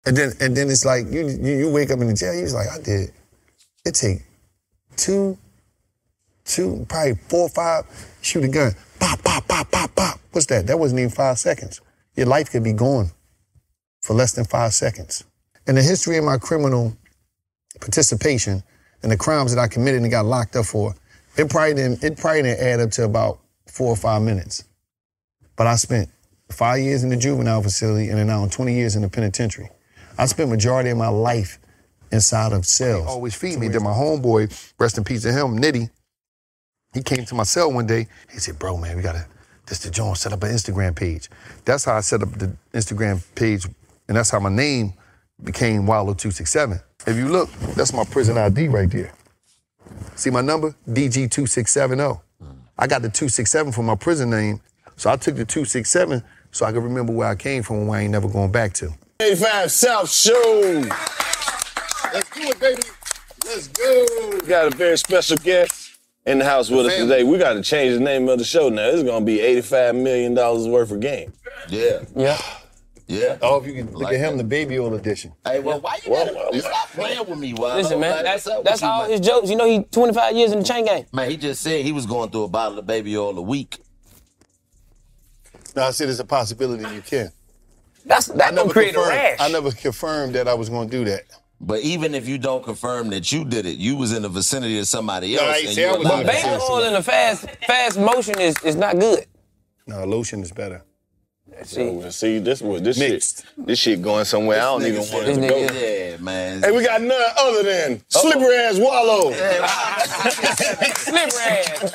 And then it's like, you wake up in the jail, he's like, I did. It take two, probably 4 or 5, shoot a gun. Pop, pop, pop, pop, pop. What's that? That wasn't even 5 seconds. Your life could be gone for less than 5 seconds. In the history of my criminal participation and the crimes that I committed and got locked up for, it probably didn't add up to about 4 or 5 minutes. But I spent 5 years in the juvenile facility and then now 20 years in the penitentiary. I spent majority of my life inside of cells. He always feed me. Then my homeboy, rest in peace to him, Nitty, he came to my cell one day. He said, bro, man, we gotta, this the joint, set up an Instagram page. That's how I set up the Instagram page, and that's how my name became Wallo267. If you look, that's my prison ID right there. See my number? DG2670. I got the 267 for my prison name, so I took the 267 so I could remember where I came from and where I ain't never going back to. 85 South Show. Let's do it, baby. Let's go. We got a very special guest in the house with us today. We got to change the name of the show now. This is going to be $85 million worth of game. Yeah. Yeah. Yeah. Oh, if you can look at him, the baby oil edition. Hey, well, why you gotta stop playing with me, Wallo? Listen, man, Like, that's all his jokes. You know, he 25 years in the chain game. Man, he just said he was going through a bottle of baby oil a week. No, I said there's a possibility you can. That gonna create a rash. I never confirmed that I was going to do that. But even if you don't confirm that you did it, you was in the vicinity of somebody else. I ain't say I was in the Baby vicinity. oil in a fast motion is not good. No, lotion is better. See, this shit going somewhere I don't even want it to go. Yeah, man. Hey, we got none other than Slippery Ass Wallo. Slippery ass.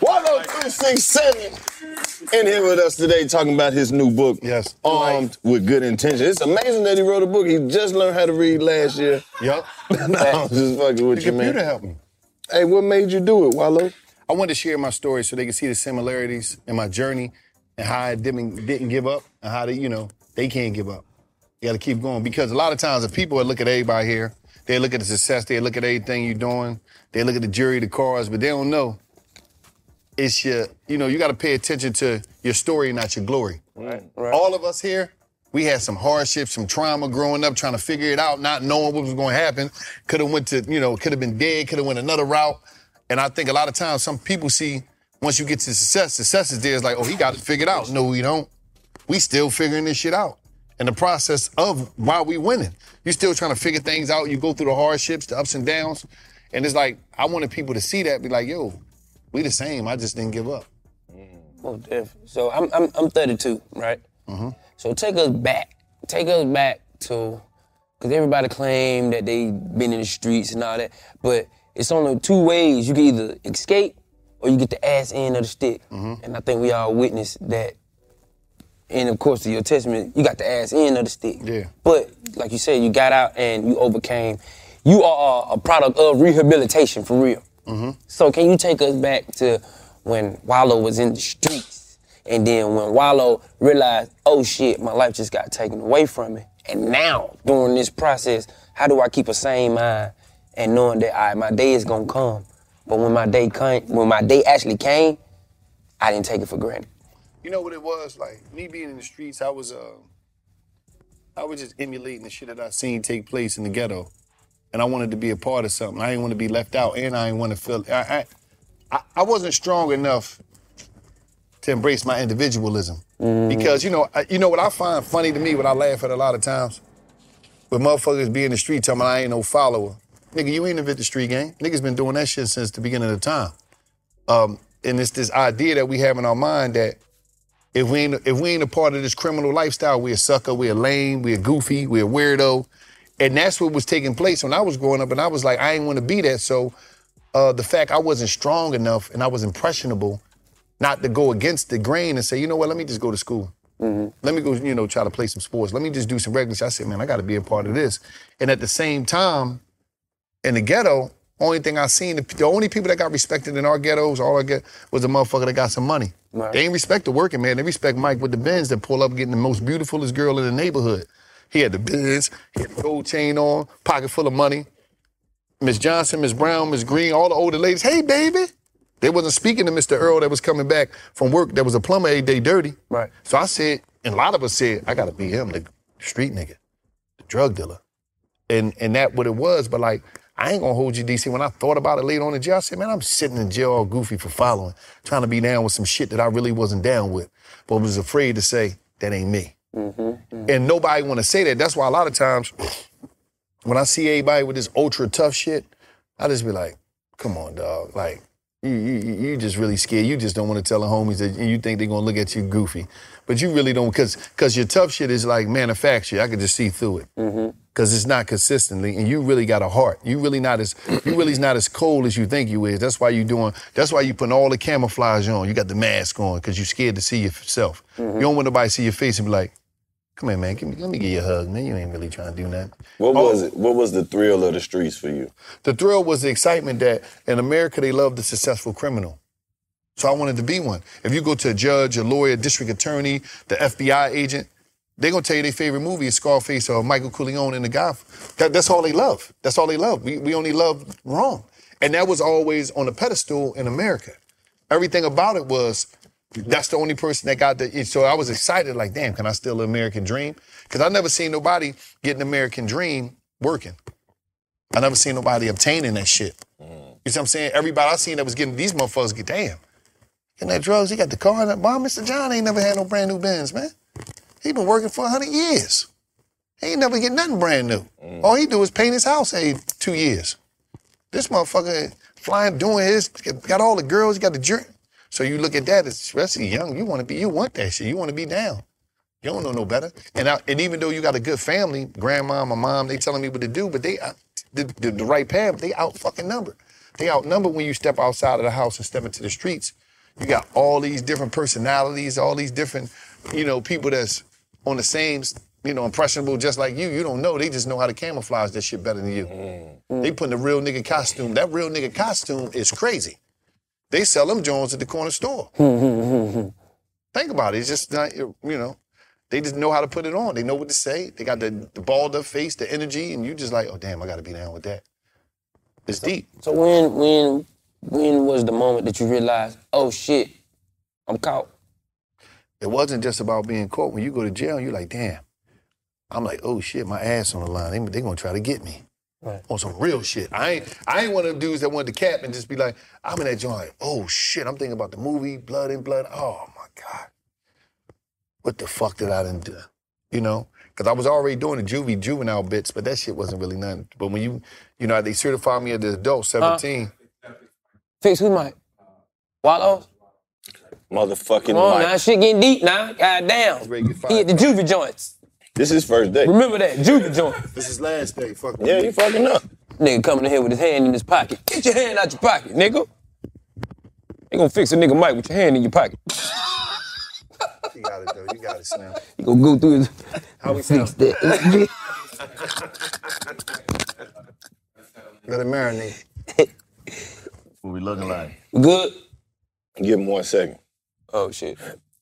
Wallo367 in here with us today talking about his new book, Yes. Armed with Good Intentions. It's amazing that he wrote a book. He just learned how to read last year. Yup. No, I'm just fucking with The you, man. computer helped me. Hey, what made you do it, Wallo? I wanted to share my story so they can see the similarities in my journey and how I didn't give up and how they can't give up. You got to keep going because a lot of times if people look at everybody here, they look at the success, they look at everything you're doing, they look at the jury, the cars, but they don't know it's you got to pay attention to your story, not your glory. Right. All of us here, we had some hardships, some trauma growing up, trying to figure it out, not knowing what was going to happen. Could have went to, could have been dead, could have went another route. And I think a lot of times some people see once you get to success is there. It's like, oh, he got it figured out. No, we don't. We still figuring this shit out. And the process of why we winning. You still trying to figure things out. You go through the hardships, the ups and downs. And it's like, I wanted people to see that, be like, yo, we the same. I just didn't give up. Well, definitely. So I'm 32, right? Mm-hmm. So take us back to, because everybody claim that they been in the streets and all that, but it's only 2 ways. You can either escape or you get the ass end of the stick. Mm-hmm. And I think we all witnessed that. And of course, to your testament, you got the ass end of the stick. Yeah. But like you said, you got out and you overcame. You are a product of rehabilitation for real. Mm-hmm. So can you take us back to when Wallo was in the streets and then when Wallo realized, oh shit, my life just got taken away from me. And now, during this process, how do I keep a sane mind and knowing that, all right, my day is gonna come. But when my day actually came, I didn't take it for granted. You know what it was? Like, me being in the streets, I was just emulating the shit that I seen take place in the ghetto. And I wanted to be a part of something. I didn't want to be left out, and I didn't want to feel... I wasn't strong enough to embrace my individualism. Mm-hmm. Because, you know what I find funny to me, what I laugh at a lot of times? When motherfuckers be in the street telling me I ain't no follower. Nigga, you ain't invented the street game. Niggas been doing that shit since the beginning of the time. And it's this idea that we have in our mind that if we ain't a part of this criminal lifestyle, we a sucker, we a lame, we a goofy, we a weirdo. And that's what was taking place when I was growing up, and I was like, I ain't want to be that. So the fact I wasn't strong enough and I was impressionable not to go against the grain and say, you know what, let me just go to school. Mm-hmm. Let me go, try to play some sports. Let me just do some regular shit. I said, man, I got to be a part of this. And at the same time, in the ghetto, only thing I seen, the only people that got respected in our ghettos, all I get was a motherfucker that got some money. Right. They ain't respect the working man. They respect Mike with the Benz that pull up getting the most beautifulest girl in the neighborhood. He had the Benz, he had the gold chain on, pocket full of money. Miss Johnson, Miss Brown, Miss Green, all the older ladies, hey, baby. They wasn't speaking to Mr. Earl that was coming back from work that was a plumber every day dirty. Right. So I said, and a lot of us said, I got to be him, the street nigga. drug dealer. And that what it was, but like, I ain't gonna hold you, DC. When I thought about it later on in jail, I said, man, I'm sitting in jail all goofy for following, trying to be down with some shit that I really wasn't down with, but was afraid to say, that ain't me. And nobody wanna say that. That's why a lot of times, when I see everybody with this ultra tough shit, I just be like, come on, dog. Like, you just really scared. You just don't want to tell the homies that you think they're gonna look at you goofy. But you really don't, cause your tough shit is like manufactured. I could just see through it. Cause it's not consistently, and you really got a heart. You really not as cold as you think you is. That's why you putting all the camouflage on. You got the mask on, cause you scared to see yourself. You don't want nobody to see your face and be like, come here, man, let me give you a hug, man. You ain't really trying to do nothing. What was it? What was the thrill of the streets for you? The thrill was the excitement that in America, they love the successful criminal. So I wanted to be one. If you go to a judge, a lawyer, district attorney, the FBI agent, they're gonna tell you their favorite movie is Scarface or Michael Corleone and The Godfather. That's all they love. That's all they love. We only love wrong. And that was always on a pedestal in America. Everything about it was, that's the only person that got the, so I was excited, like, damn, can I steal the American dream? Because I never seen nobody get an American dream working. I never seen nobody obtaining that shit. You see what I'm saying? Everybody I seen that was getting, these motherfuckers get, damn, getting that drugs, he got the car, and why Mr. John ain't never had no brand new Benz, man? He been working for 100 years. He ain't never get nothing brand new. All he do is paint his house every 2 years. This motherfucker flying, doing his, got all the girls, got the drink. So you look at that, especially young, you want that shit. You want to be down. You don't know no better. And even though you got a good family, grandma, my mom, they telling me what to do, but they, the right path, they out fucking numbered. They outnumbered when you step outside of the house and step into the streets. You got all these different personalities, all these different, people that's on the same, impressionable just like you. You don't know. They just know how to camouflage that shit better than you. They putting a real nigga costume. That real nigga costume is crazy. They sell them Jones at the corner store. Think about it. It's just not, they just know how to put it on. They know what to say. They got the balled up face, the energy, and you just like, oh damn, I gotta be down with that. It's deep. So when was the moment that you realized, oh shit, I'm caught? It wasn't just about being caught. When you go to jail, you're like, damn. I'm like, oh shit, my ass on the line. They gonna try to get me. Right. On some real shit. I ain't one of them dudes that wanted to cap and just be like, I'm in that joint like, oh shit, I'm thinking about the movie, Blood and Blood. Oh my God. What the fuck did I done do? Because I was already doing the juvenile bits, but that shit wasn't really nothing. But when they certified me as an adult, 17. Fix who mic? Wallow? Motherfucking Come on Mike. now, shit getting deep now. Goddamn. He hit the juvie joints. This is first day. Remember that, juvie joint. This is last day. Fuck Yeah, you fucking up. Nigga coming in here with his hand in his pocket. Get your hand out your pocket, nigga. They gonna fix a nigga mic with your hand in your pocket. You got it, though. You got it, Slim. You gonna go through his... How we fix that? Let it marinate. What we looking like? Good? Give him 1 second. Oh, shit.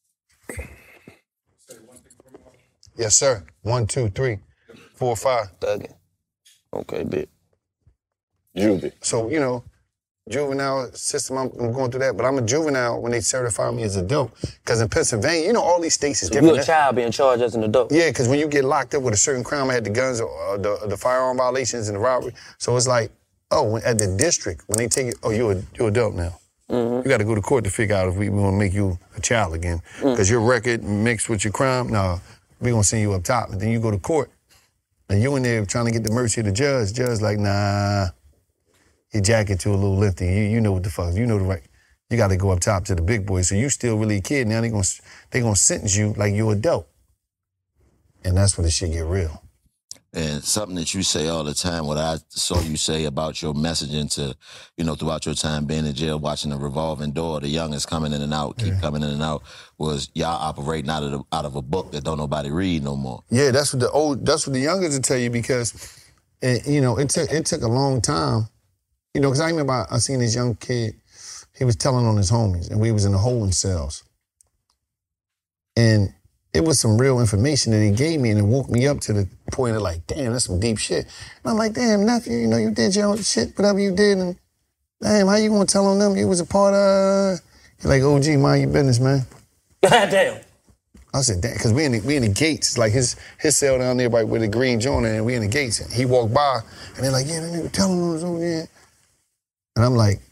Yes, sir. 1, 2, 3, 4, 5. Thugging. Okay, bit. Juvie. So, juvenile system, I'm going through that, but I'm a juvenile when they certify me as adult. Because in Pennsylvania, all these states is different. You're a child being charged as an adult. Yeah, because when you get locked up with a certain crime, I had the guns, or the firearm violations and the robbery. So it's like, at the district, when they take you, you're adult now. You got to go to court to figure out if we want to make you a child again. Because your record mixed with your crime, no, we're going to send you up top. And then you go to court, and you in there trying to get the mercy of the judge. Judge like, nah, your jacket too a little lifting. You know what the fuck, you know the right. You got to go up top to the big boys. So you still really a kid. Now they gonna sentence you like you're adult. And that's when the shit get real. And something that you say all the time, what I saw you say about your messaging to, throughout your time being in jail, watching the revolving door, the youngest coming in and out, keep coming in and out, was y'all operating out of a book that don't nobody read no more. Yeah, that's what the youngest will tell you, because, it took a long time, because I remember I seen this young kid, he was telling on his homies, and we was in the holding cells. And it was some real information that he gave me, and it woke me up to the point of like, damn, that's some deep shit. And I'm like, damn, nephew, you did your own shit, whatever you did, and damn, how you gonna tell on them you was a part of? You're like, OG, mind your business, man. Goddamn. I said, damn, because we in the gates. It's like his cell down there right with the green joint, and we in the gates. And he walked by, and they're like, yeah, that nigga telling us over there. And I'm like,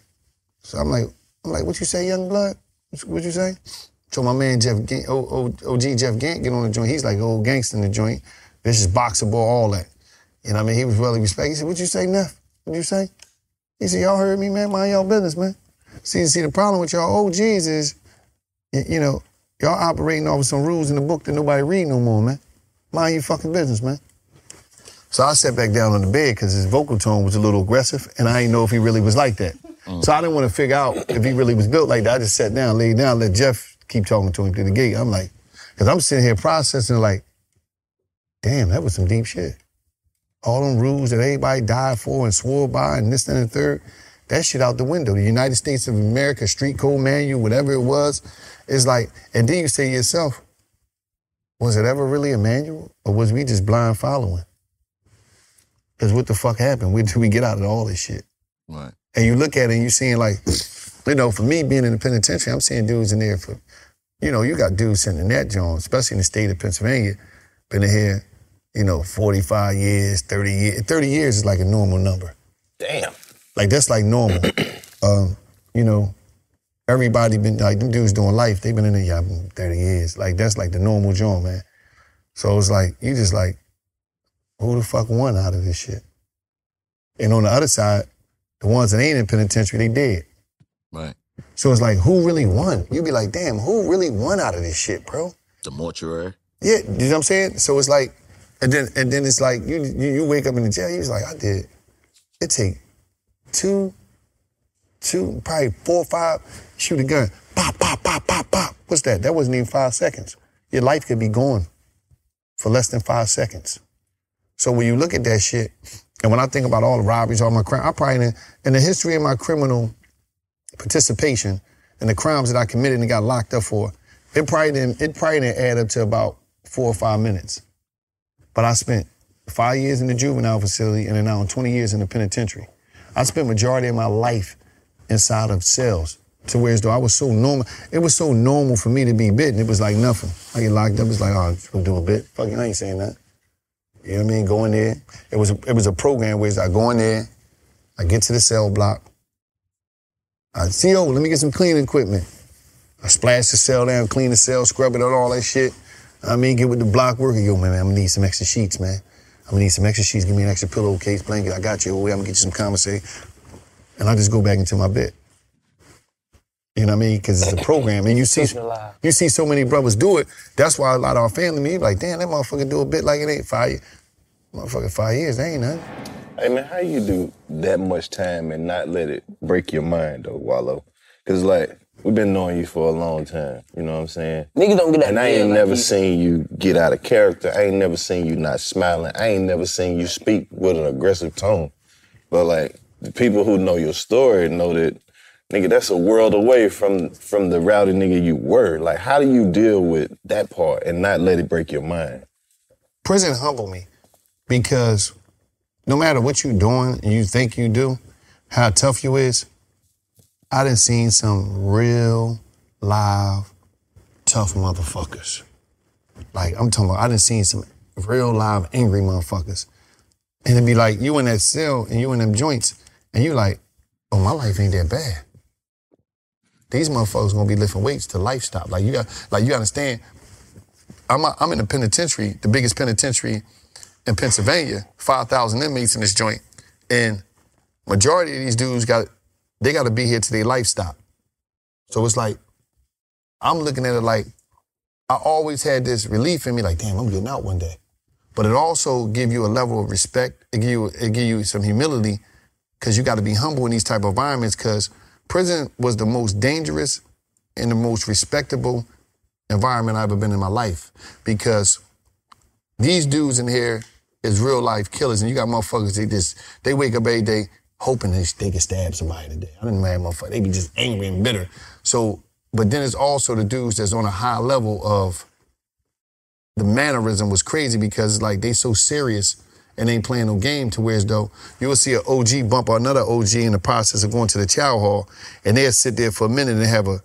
what you say, young blood? What you say? So my man Jeff, OG Jeff Gant get on the joint. He's like old gangster in the joint. This is boxer ball, all that. You know what I mean? He was really respected. He said, what you say, Neff? What you say? He said, y'all heard me, man. Mind y'all business, man. See, the problem with y'all OGs is, you know, y'all operating off of some rules in the book that nobody read no more, man. Mind your fucking business, man. So I sat back down on the bed because his vocal tone was a little aggressive, and I didn't know if he really was like that. So I didn't want to figure out if he really was built like that. I just sat down, laid down, let Jeff keep talking to him through the gate. I'm like, because I'm sitting here processing like, damn, that was some deep shit. All them rules that everybody died for and swore by and this, that, and the third, that shit out the window. The United States of America Street Code Manual, whatever it was, it's like, and then you say to yourself, was it ever really a manual or was we just blind following? Because what the fuck happened? Where did we get out of all this shit? Right. And you look at it and you're seeing like, you know, for me being in the penitentiary, I'm seeing dudes in there for, you know, you got dudes sitting in that joint, especially in the state of Pennsylvania, been in here, you know, 45 years, 30 years. 30 years is like a normal number. Damn. Like, that's like normal. You know, everybody been, like, them dudes doing life, they've been in there 30 years. Like, that's like the normal joint, man. So it's like, you just like, who the fuck won out of this shit? And on the other side, the ones that ain't in penitentiary, they dead. Right. So it's like, who really won? You be like, damn, who really won out of this shit, bro? The mortuary. Yeah, you know what I'm saying? So it's like, and then it's like, you wake up in the jail, you was like, I did. It take two, probably 4 or 5, shoot a gun, pop, pop, pop, pop, pop. What's that? That wasn't even 5 seconds. Your life could be gone for less than 5 seconds. So when you look at that shit, and when I think about all the robberies, all my crime, I probably, in the history of my criminal participation and the crimes that I committed and got locked up for, it probably didn't add up to about 4 or 5 minutes. But I spent 5 years in the juvenile facility and then now 20 years in the penitentiary. I spent majority of my life inside of cells to where as though I was so normal. It was so normal for me to be bitten. It was like nothing. I get locked up, it's like, oh, I'm gonna do a bit. Fucking, I ain't saying that. You know what I mean? Go in there. It was a program where I go in there, I get to the cell block, I see, oh, let me get some cleaning equipment. I splash the cell down, clean the cell, scrub it out, all that shit. I mean, get with the block worker. Yo, man, I'm gonna need some extra sheets, man. I'm gonna need some extra sheets. Give me an extra pillowcase, blanket. I got you. I'm gonna get you some commissary. And I just go back into my bed. You know what I mean? Because it's a program. And you see so many brothers do it. That's why a lot of our family, me, like, damn, that motherfucker do a bit like it ain't 5 years. Motherfucker, 5 years, that ain't nothing. Hey, man, how you do that much time and not let it break your mind, though, Wallo? Because, like, we've been knowing you for a long time, you know what I'm saying? Niggas don't get that. And I ain't never seen you get out of character. I ain't never seen you not smiling. I ain't never seen you speak with an aggressive tone. But, like, the people who know your story know that, nigga, that's a world away from the rowdy nigga you were. Like, how do you deal with that part and not let it break your mind? Prison humbled me because no matter what you doing and you think you do, how tough you is, I done seen some real, live, tough motherfuckers. Like, I'm talking about, I done seen some real, live, angry motherfuckers. And it'd be like, you in that cell and you in them joints, and you like, oh, my life ain't that bad. These motherfuckers gonna be lifting weights till life stop. Like, you understand, I'm in the penitentiary, the biggest penitentiary in Pennsylvania, 5,000 inmates in this joint, and majority of these dudes they gotta be here till their life stop. So it's like, I'm looking at it like, I always had this relief in me, like, damn, I'm getting out one day. But it also give you a level of respect, it give you some humility, because you gotta be humble in these type of environments, because prison was the most dangerous and the most respectable environment I've ever been in my life, because these dudes in here is real life killers, and you got motherfuckers, they wake up every day hoping they can stab somebody today. I didn't have motherfuckers, they be just angry and bitter. So, but then it's also the dudes that's on a high level of, the mannerism was crazy because like they so serious and ain't playing no game, to where as though you'll see an OG bump or another OG in the process of going to the chow hall, and they'll sit there for a minute and have a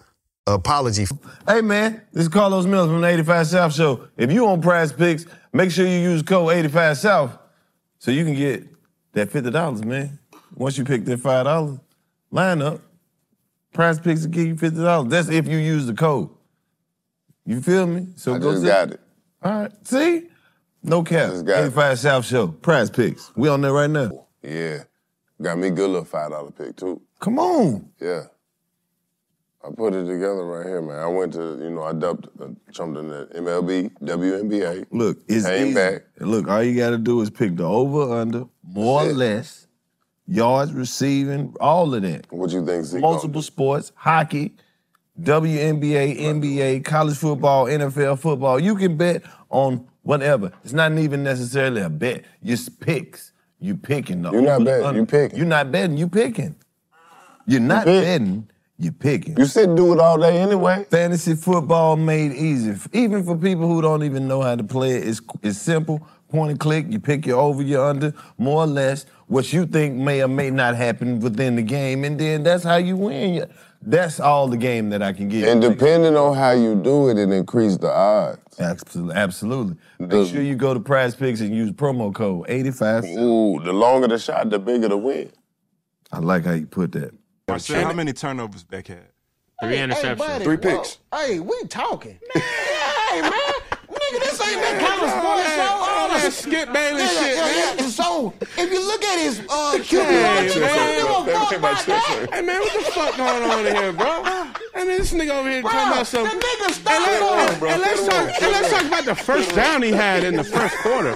apology. Hey, man, this is Carlos Mills from the 85 South Show. If you on Prize Picks, make sure you use code 85 South so you can get that $50, man. Once you pick that $5 lineup, Prize Picks will give you $50. That's if you use the code. You feel me? So I just got it. All right, see? No cap. 85 South Show, Prize Picks. We on there right now. Yeah. Got me a good little $5 pick, too. Come on. Yeah. I put it together right here, man. I went to, I jumped in the MLB, WNBA. Look, it's came easy. back. Look, all you got to do is pick the over/under, more or less, yards receiving, all of that. What you think, Zeke? Multiple sports, hockey, WNBA, NBA, college football, NFL football. You can bet on whatever. It's not even necessarily a bet. It's picks. You picking. You're not betting, you picking. You're not betting, you picking. You're not betting, you picking. You sit and do it all day anyway. Fantasy football made easy. Even for people who don't even know how to play it, it's simple. Point and click, you pick your over, your under, more or less, what you think may or may not happen within the game, and then that's how you win. That's all the game that I can give you. And depending on how you do it, it increases the odds. Absolutely. Make sure you go to Prize Picks and use promo code 85. Ooh, the longer the shot, the bigger the win. I like how you put that. Marcel, how many turnovers Beck had? 3 interceptions. buddy, 3 picks. Hey, we talking. Hey, man. Nigga, this ain't that kind of sports show. That Skip Bayless shit, man. So, if you look at his QB, Hey, man, what the fuck going on in here, bro? I mean, this nigga over here talking about something. The nigga stopped And let's talk about the first down he had in the first quarter.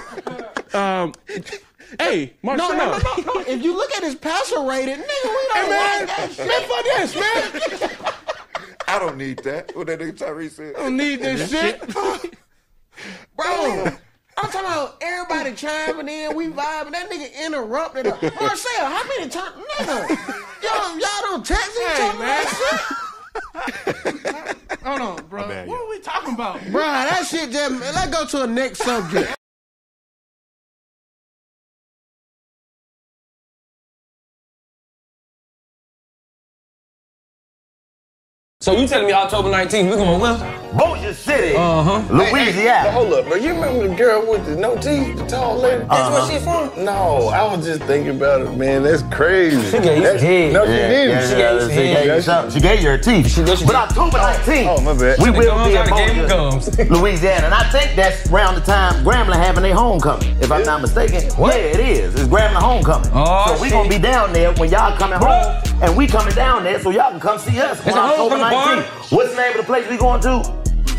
Hey, Marcel. No. If you look at his passer rating, nigga, we don't man, want that shit. man, fuck this, man. I don't need that. What that nigga Tyrese said. I don't need this shit. Bro, I'm talking about everybody chiming in, we vibing. That nigga interrupted us. Marcel, how many times? Nigga, y'all don't text each other that shit? Hold on, bro. What are we talking about? Bro, that shit just, let's go to the next subject. So you telling me October 19th, we going where? Bossier City, Louisiana. Hold up, bro. You remember the girl with the no teeth, the tall lady? That's where she from? No, I was just thinking about it, man. That's crazy. She gave you head. No, she didn't. She gave you her teeth. But October 19th, Oh, my bad. we will be in Game Bossier, comes. Louisiana. And I think that's around the time Grambling having their homecoming, if I'm not mistaken. What? Yeah, it is. It's Grambling homecoming. Oh, so we going to be down there when y'all coming home, and we coming down there so y'all can come see us on a October homecoming 19th. What's the name of the place we going to?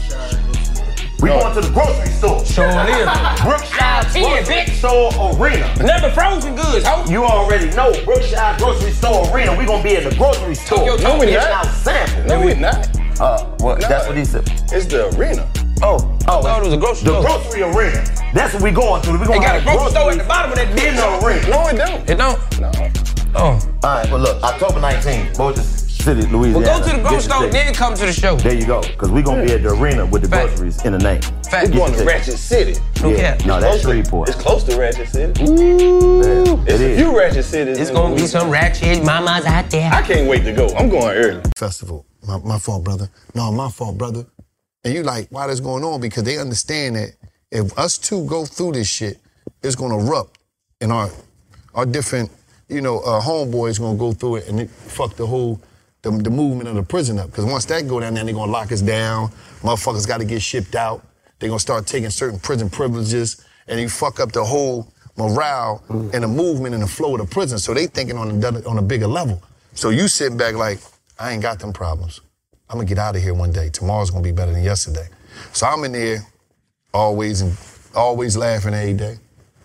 We going to the grocery store. Sure is. Brookshire Grocery Store Arena. Never frozen goods, ho. You already know Brookshire Grocery Store Arena. We gonna be in the grocery store. No, we It's not. our sample. No, we're not. What? No. That's what he said. It's the arena. Oh, Oh, it was a grocery the store. grocery arena. That's what we going to. We They gonna got a have grocery store at the groceries bottom of that in bitch. the arena. No, it don't. It don't? No. Oh. All right, well look, October 19th, Bossier City, Louisiana. Well, go to the grocery Get store, your ticket. then come to the show. There you go, because we gonna be at the arena with the Fact. groceries in the name. Fact. We're going to Get your Ratchet City. No Yeah, cap. no, that's Shreveport. It's close to Ratchet City. Ooh, It's a few Ratchet Cities. It's in gonna be Louisiana. some ratchet mamas out there. I can't wait to go. I'm going early. Festival. My fault, brother. No, my fault, brother. And you like, why this going on? Because they understand that if us two go through this shit, it's gonna erupt in our different, homeboys gonna go through it and it fuck the whole, the movement of the prison up. Because once that go down there, they gonna lock us down. Motherfuckers gotta get shipped out. They gonna start taking certain prison privileges and you fuck up the whole morale and the movement and the flow of the prison. So they thinking on a bigger level. So you sitting back like, I ain't got them problems. I'm gonna get out of here one day. Tomorrow's gonna be better than yesterday. So I'm in there always laughing every day.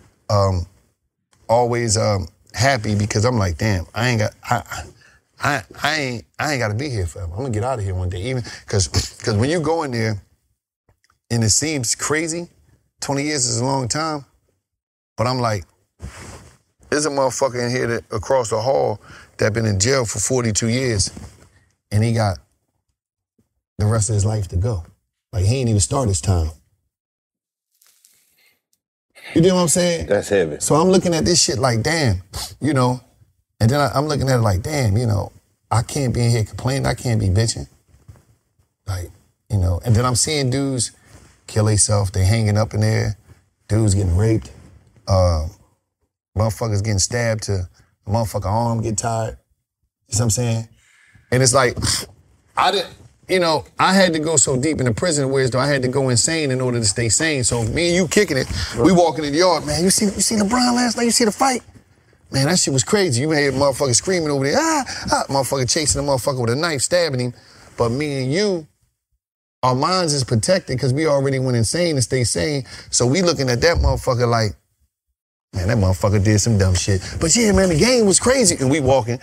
Always happy because I'm like, damn, I ain't gotta be here forever. I'm gonna get out of here one day. Even cause when you go in there and it seems crazy, 20 years is a long time, but I'm like, there's a motherfucker in here that across the hall that been in jail for 42 years and he got the rest of his life to go. Like, he ain't even start his time. You know what I'm saying? That's heavy. So I'm looking at this shit like, damn, and then I'm looking at it like, damn, I can't be in here complaining. I can't be bitching. Like, you know, and then I'm seeing dudes kill themselves. They hanging up in there. Dudes getting raped. Motherfuckers getting stabbed to a motherfucker arm get tired. You know what I'm saying? And it's like, I had to go so deep in the prison where I had to go insane in order to stay sane. So me and you kicking it, we walking in the yard, man, you see LeBron last night? You see the fight? Man, that shit was crazy. You had motherfuckers screaming over there, motherfucker chasing the motherfucker with a knife, stabbing him. But me and you, our minds is protected because we already went insane to stay sane. So we looking at that motherfucker like, man, that motherfucker did some dumb shit. But yeah, man, the game was crazy. And we walking.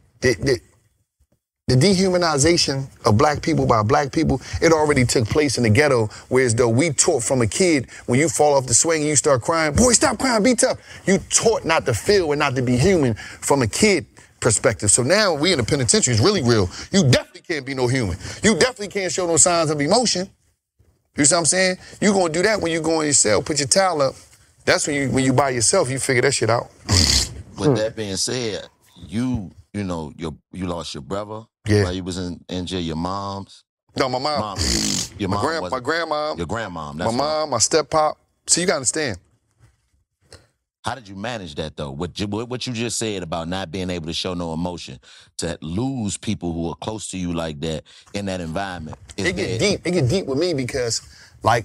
The dehumanization of black people by black people, it already took place in the ghetto, whereas though we taught from a kid, when you fall off the swing and you start crying, boy, stop crying, be tough. You taught not to feel and not to be human from a kid perspective. So now we in the penitentiary, it's really real. You definitely can't be no human. You definitely can't show no signs of emotion. You see what I'm saying? You gonna do that when you go in your cell, put your towel up. That's when you by yourself, you figure that shit out. With that being said, you lost your brother. Yeah. While you was in jail, your mom's. No, my mom. Your mom. My grandmom. Your grandmom. My mom, my step-pop. So you gotta understand. How did you manage that though? What you just said about not being able to show no emotion, to lose people who are close to you like that in that environment. It get deep. It get deep with me because, like,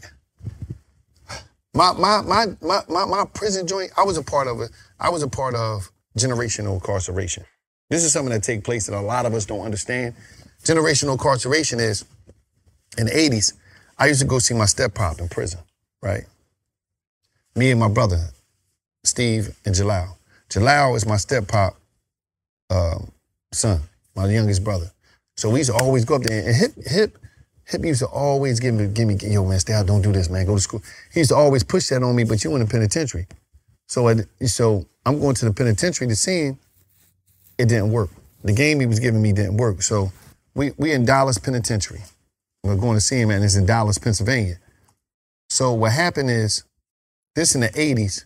my prison joint. I was a part of it. I was a part of generational incarceration. This is something that takes place that a lot of us don't understand. Generational incarceration is, in the 80s, I used to go see my step-pop in prison, right? Me and my brother, Steve and Jalal. Jalal is my step-pop son, my youngest brother. So we used to always go up there, and Hip used to always give me, yo, man, stay out, don't do this, man, go to school. He used to always push that on me, but you in the penitentiary. So I'm going to the penitentiary to see him. It didn't work. The game he was giving me didn't work. So we in Dallas Penitentiary. We're going to see him, and it's in Dallas, Pennsylvania. So what happened is, this in the 80s,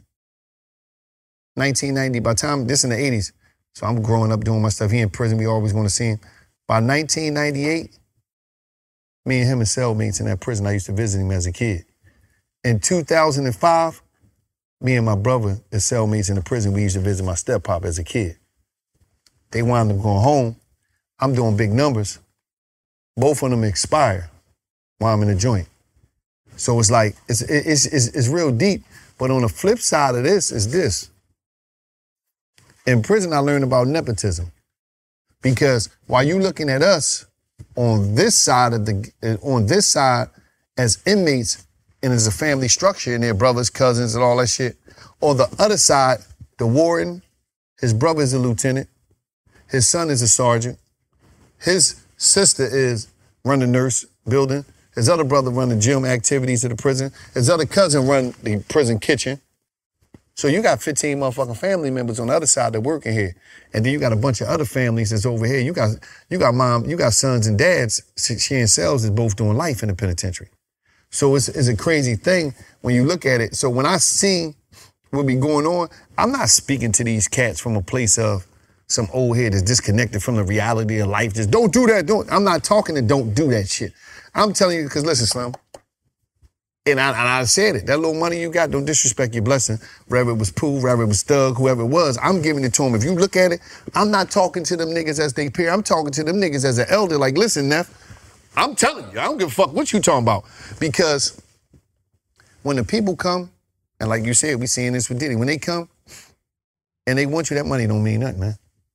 1990, by the time, this in the 80s, so I'm growing up doing my stuff. He in prison, we always going to see him. By 1998, me and him are cellmates in that prison. I used to visit him as a kid. In 2005, me and my brother are cellmates in the prison. We used to visit my step-pop as a kid. They wound up going home. I'm doing big numbers. Both of them expire while I'm in the joint. So it's like, it's real deep. But on the flip side of this is this. In prison, I learned about nepotism. Because while you looking at us on this side as inmates, and as a family structure, and their brothers, cousins, and all that shit. On the other side, the warden, his brother is a lieutenant. His son is a sergeant. His sister run the nurse building. His other brother run the gym activities of the prison. His other cousin run the prison kitchen. So you got 15 motherfucking family members on the other side that working here. And then you got a bunch of other families that's over here. You got mom, you got sons and dads sharing cells that's both doing life in the penitentiary. So it's a crazy thing when you look at it. So when I see what be going on, I'm not speaking to these cats from a place of some old head that's disconnected from the reality of life. Just don't do that. I'm not talking to don't do that shit. I'm telling you, because listen, Slim, and I said it, that little money you got, don't disrespect your blessing. Whether it was Pooh, whether it was Thug, whoever it was, I'm giving it to them. If you look at it, I'm not talking to them niggas as they peer. I'm talking to them niggas as an elder. Like, listen, Neff, I'm telling you, I don't give a fuck what you talking about. Because when the people come, and like you said, we seeing this with Diddy, when they come and they want you, that money don't mean nothing, man.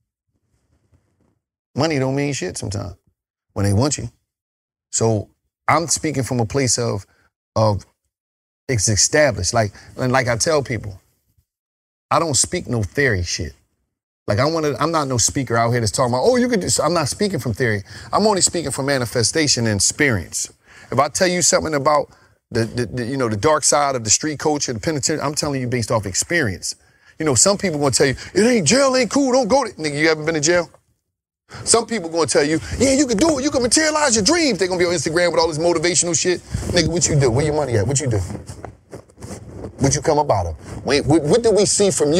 Money don't mean shit sometimes when they want you. So I'm speaking from a place of it's established. Like I tell people, I don't speak no theory shit. Like I'm not no speaker out here that's talking about, oh, you could do, I'm not speaking from theory. I'm only speaking from manifestation and experience. If I tell you something about the dark side of the street culture, the penitentiary, I'm telling you based off experience. You know, some people gonna tell you, it ain't jail, ain't cool, don't go to, nigga, you ever been to jail? Some people gonna tell you, yeah, you can do it, you can materialize your dreams. They gonna be on Instagram with all this motivational shit. Nigga, what you do? Where your money at? What you do? What you come up out of? What did we see from you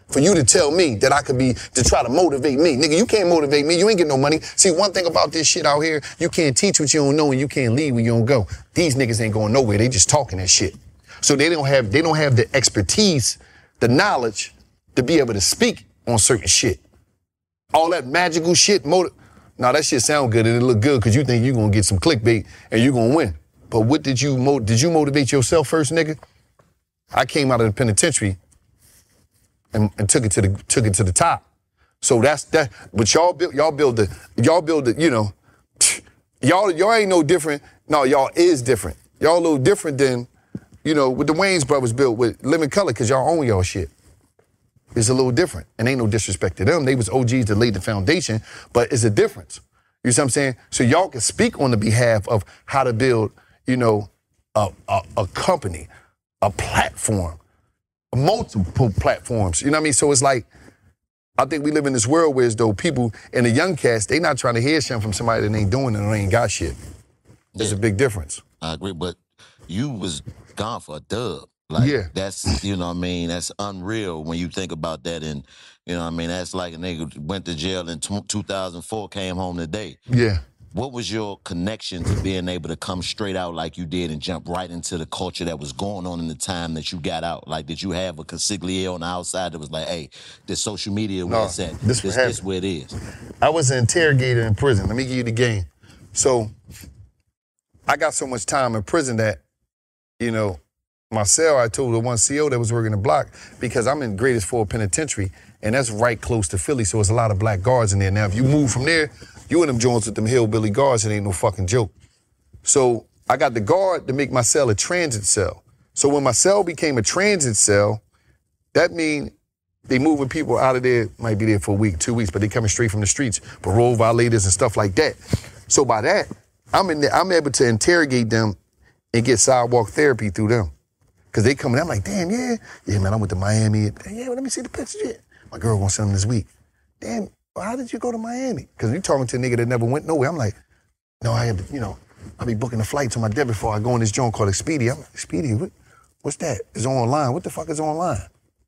for you to tell me that I could be, to try to motivate me. Nigga, you can't motivate me. You ain't getting no money. See, one thing about this shit out here, you can't teach what you don't know and you can't lead where you don't go. These niggas ain't going nowhere. They just talking that shit. So they don't have the expertise, the knowledge to be able to speak on certain shit. All that magical shit, now that shit sound good and it look good because you think you're going to get some clickbait and you're going to win. But what did you motivate yourself first, nigga? I came out of the penitentiary and took it to the top. So that's that. But y'all build the, you know, y'all ain't no different. No, y'all is different. Y'all a little different than, you know, what the Wayans brothers built with Living Color, because y'all own y'all shit. It's a little different. And ain't no disrespect to them. They was OGs that laid the foundation, but it's a difference. You see what I'm saying? So y'all can speak on the behalf of how to build, you know, a company, a platform, multiple platforms. You know what I mean? So it's like, I think we live in this world where as though people in the young cast, they not trying to hear something from somebody that ain't doing it or ain't got shit. There's a big difference. I agree, but you was gone for a dub. Like, that's, you know what I mean, that's unreal when you think about that. And, you know what I mean, that's like a nigga went to jail in 2004, came home today. Yeah. What was your connection to being able to come straight out like you did and jump right into the culture that was going on in the time that you got out? Like, did you have a consigliere on the outside that was like, hey, this social media where it's at, this where it is? I was an interrogator in prison. Let me give you the game. So, I got so much time in prison that, you know, my cell, I told the one CO that was working the block, because I'm in Greatest Ford Penitentiary, and that's right close to Philly, so it's a lot of black guards in there. Now, if you move from there, you in them joints with them hillbilly guards, it ain't no fucking joke. So I got the guard to make my cell a transit cell. So when my cell became a transit cell, that mean they moving people out of there, might be there for a week, 2 weeks, but they coming straight from the streets, parole violators and stuff like that. So by that, I'm in there, I'm able to interrogate them and get sidewalk therapy through them. Cause they come in, I'm like, damn, yeah, man, I went to Miami. Yeah, well, let me see the pictures. Yeah, my girl gonna send them this week. Damn, well, how did you go to Miami? Cause you talking to a nigga that never went nowhere. I'm like, no, I had to, you know, I be booking the flights on my debit before I go in this joint called Expedia. I'm like, Expedia, what's that? It's online. What the fuck is online?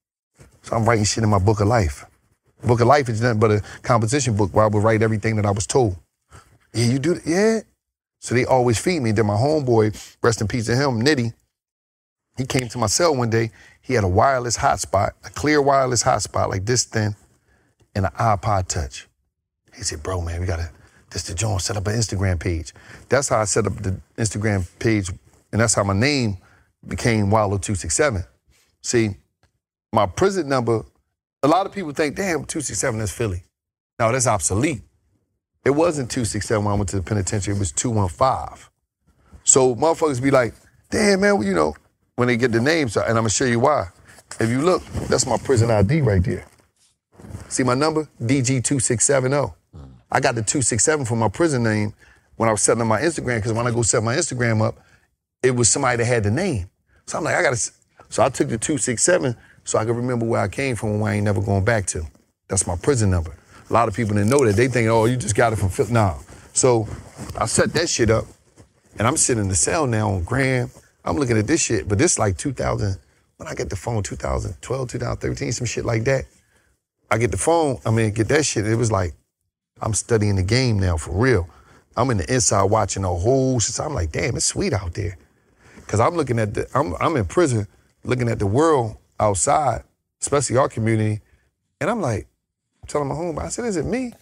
So I'm writing shit in my book of life. Book of life is nothing but a composition book where I would write everything that I was told. Yeah, you do that? Yeah. So they always feed me. Then my homeboy, rest in peace to him, Nitty, he came to my cell one day. He had a wireless hotspot, a clear wireless hotspot like this thin, and an iPod Touch. He said, bro, man, we gotta, this the joint, set up an Instagram page. That's how I set up the Instagram page, and that's how my name became Wallow267. See, my prison number, a lot of people think, damn, 267 is Philly. No, that's obsolete. It wasn't 267 when I went to the penitentiary, it was 215. So motherfuckers be like, damn, man, well, you know, when they get the names, and I'm gonna show you why. If you look, that's my prison ID right there. See my number? DG2670. I got the 267 for my prison name when I was setting up my Instagram, because when I go set my Instagram up, it was somebody that had the name. So I'm like, so I took the 267 so I could remember where I came from and where I ain't never going back to. That's my prison number. A lot of people didn't know that. They think, oh, you just got it from Philly. Nah. So I set that shit up, and I'm sitting in the cell now on Graham. I'm looking at this shit, but this like 2000, when I get the phone, 2012, 2013, some shit like that. I get the phone, get that shit, it was like, I'm studying the game now for real. I'm in the inside watching the whole shit. I'm like, damn, it's sweet out there. Cause I'm looking at I'm in prison, looking at the world outside, especially our community, and I'm like, I'm telling my homie, I said, is it me?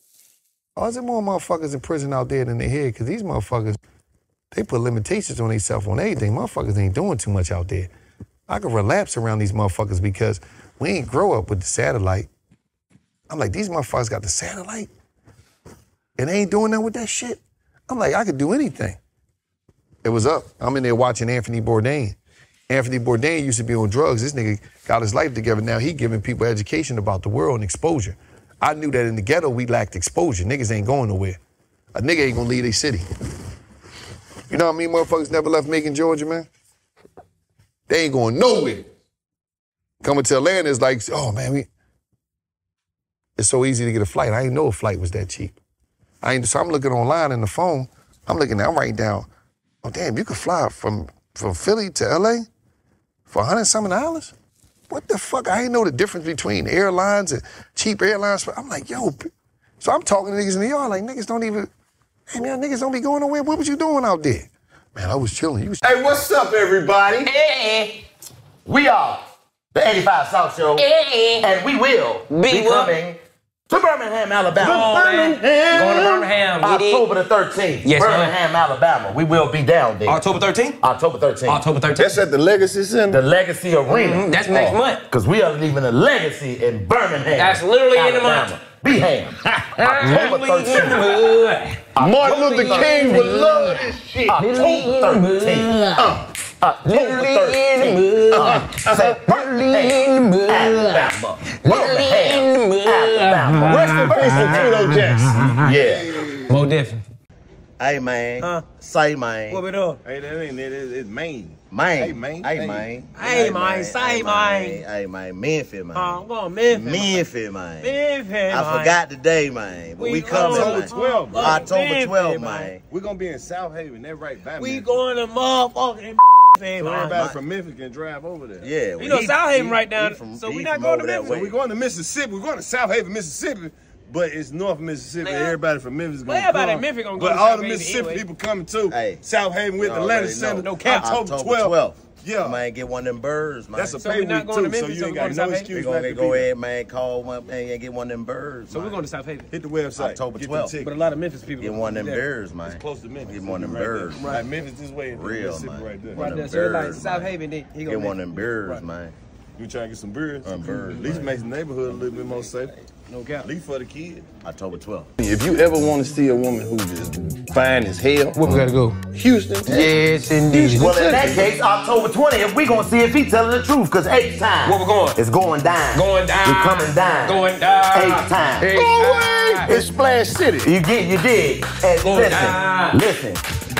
Or is it more motherfuckers in prison out there than they here? Cause these motherfuckers, they put limitations on themselves on everything. Motherfuckers ain't doing too much out there. I could relapse around these motherfuckers because we ain't grow up with the satellite. I'm like, these motherfuckers got the satellite and they ain't doing nothing with that shit. I'm like, I could do anything. It was up. I'm in there watching Anthony Bourdain. Anthony Bourdain used to be on drugs. This nigga got his life together. Now he giving people education about the world and exposure. I knew that in the ghetto we lacked exposure. Niggas ain't going nowhere. A nigga ain't gonna leave their city. You know how many motherfuckers never left Macon, Georgia, man? They ain't going nowhere. Coming to Atlanta is like, oh, man, it's so easy to get a flight. I didn't know a flight was that cheap. So I'm looking online in the phone. I'm writing down, oh, damn, you could fly from Philly to LA for $100-something? what the fuck? I ain't know the difference between airlines and cheap airlines. I'm like, yo. So I'm talking to niggas in the yard, like, niggas don't even, hey, man, niggas don't be going nowhere. What was you doing out there? Man, I was chilling. Hey, what's up, everybody? Hey. We are the 85 South Show. Hey. And we will be coming to Birmingham, Alabama. Going to Birmingham. October the 13th. Yes, Birmingham, Alabama. We will be down there. October 13th? October 13th. October 13th. That's at the Legacy Center? The Legacy Arena. Mm-hmm. That's next month. Because we are leaving a legacy in Birmingham. That's literally Alabama. in the month. Beham. October 13th. Martin Luther King would love this shit. October 13th. October 13th. Alabama. Birmingham, Alabama. Rest in peace to Tito Jackson. Yeah. More different. Hey, man. Say, man. What we doing? Hey, that ain't it. It's Maine. Man. Hey, man. Hey, man. Hey, man. Say, man. Hey, man. Memphis, man. I'm going Memphis. Memphis, man. Memphis, I forgot the day, man. But we coming, October 12th. October Memphis, 12th, man. man. We're going to be in South Haven. That's right by We Memphis. going to motherfucking So everybody man. from Memphis can drive over there. Yeah. You know, South Haven right down, so we not going to Memphis. So we're going to Mississippi. We're going to South Haven, Mississippi. But it's North Mississippi. Now, everybody from Memphis is going to everybody come. in Memphis gonna go But to all South the Haven Mississippi anyway. people coming too. Hey. South Haven with You the already Atlanta Center. know. No cap. October 12th. Yeah. Man, get one of them birds, man. That's a So pay we not week going to too, so Memphis, you so ain't we got going to no South Haven? excuse we not gonna to go be. ahead, man, call one and get one of them birds. So man. we're going to South Haven. Hit the website. October Get 12th. the ticket. But a lot of Memphis people Get gonna one of be them there. birds, man. It's close to Memphis. Get one of them Right there. birds. Right, Memphis this way. Real, Mississippi man. right there. One Right of there. them So like birds, South man. Haven, then he Get gonna one of them birds, Right. man. You trying to get some birds? Some birds, At least man. makes the neighborhood a little bit more safe. No cap. At least for the kids. October 12th. If you ever want to see a woman who just fine as hell, Where we gotta go? Houston. Yes, indeed. Well, in that case, October 20th, we gonna see if he telling the truth. Cause H time. Where we going? It's going down. Going down. We're coming down. Going down. H time. H Go time. away! It's Splash City. You dig. And Going down. listen.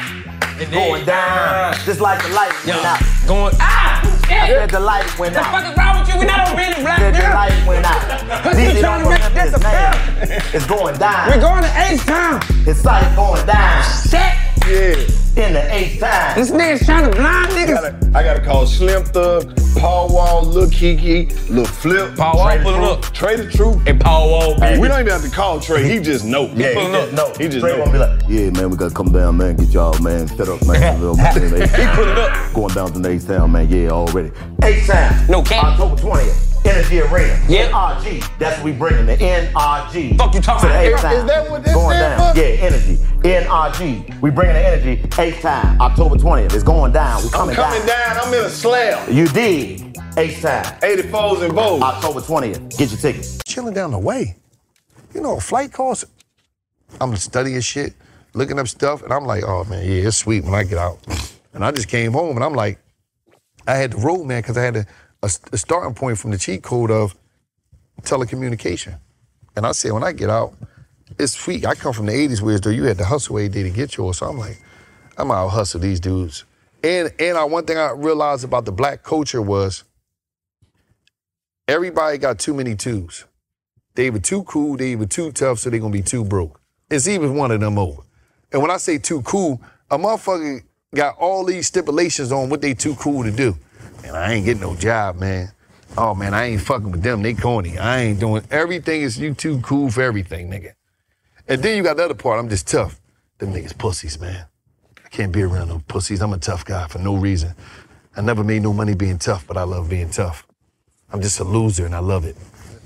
Going down. Just like the light went out. Going. Ah! I said the light went What the out. fuck is wrong with you? We not on Benny Black, Said the girl. light went out. Cause DC you don't trying to remember make his this a name. It's going down. We're going to H-Town. His sight going down. Shit. Yeah. In the H time. This nigga's trying to blind niggas. I gotta call Slim Thug, Paul Wall, Lil Kiki, Lil Flip. Paul Wall, Trey the put him Truth. up. Trey the Truth. And Paul Wall, baby. We don't even have to call Trey. He just know. Yeah, he just know. He just Trey know. gonna be like, yeah, man, we gotta come down, man, get y'all, man, set up, man, a little man. He put it up. Going down to the H-Town, man, yeah, already. H time. No cap. October 20th. Energy Arena. Yeah. NRG. That's what we bringing the NRG. Fuck you talking to the about? H time. Is that what this going stand down? for? Yeah, energy. NRG. We bringing the energy. H time. October 20th. It's going down. We I'm coming coming down. I'm in a slab. You dig? H time. 84s and Vogue. October 20th. Get your tickets. Chilling down the way. You know, a flight costs. I'm studying shit, looking up stuff, and I'm like, oh man, yeah, it's sweet when I get out. And I just came home, and I'm like, I had the road, man, because I had a starting point from the cheat code of telecommunication. And I said, when I get out, it's sweet. I come from the 80s where though you had to hustle every day to get yours. So I'm like, I'm out hustle these dudes. And one thing I realized about the black culture was everybody got too many twos. They were too cool, they were too tough, so they're gonna be too broke. It's even one of them over. And when I say too cool, a motherfucker got all these stipulations on what they too cool to do. And I ain't getting no job, man. Oh man, I ain't fucking with them, they corny. I ain't doing, everything is you too cool for everything, nigga. And then you got the other part, I'm just tough. Them niggas pussies, man. I can't be around no pussies. I'm a tough guy for no reason. I never made no money being tough, but I love being tough. I'm just a loser and I love it.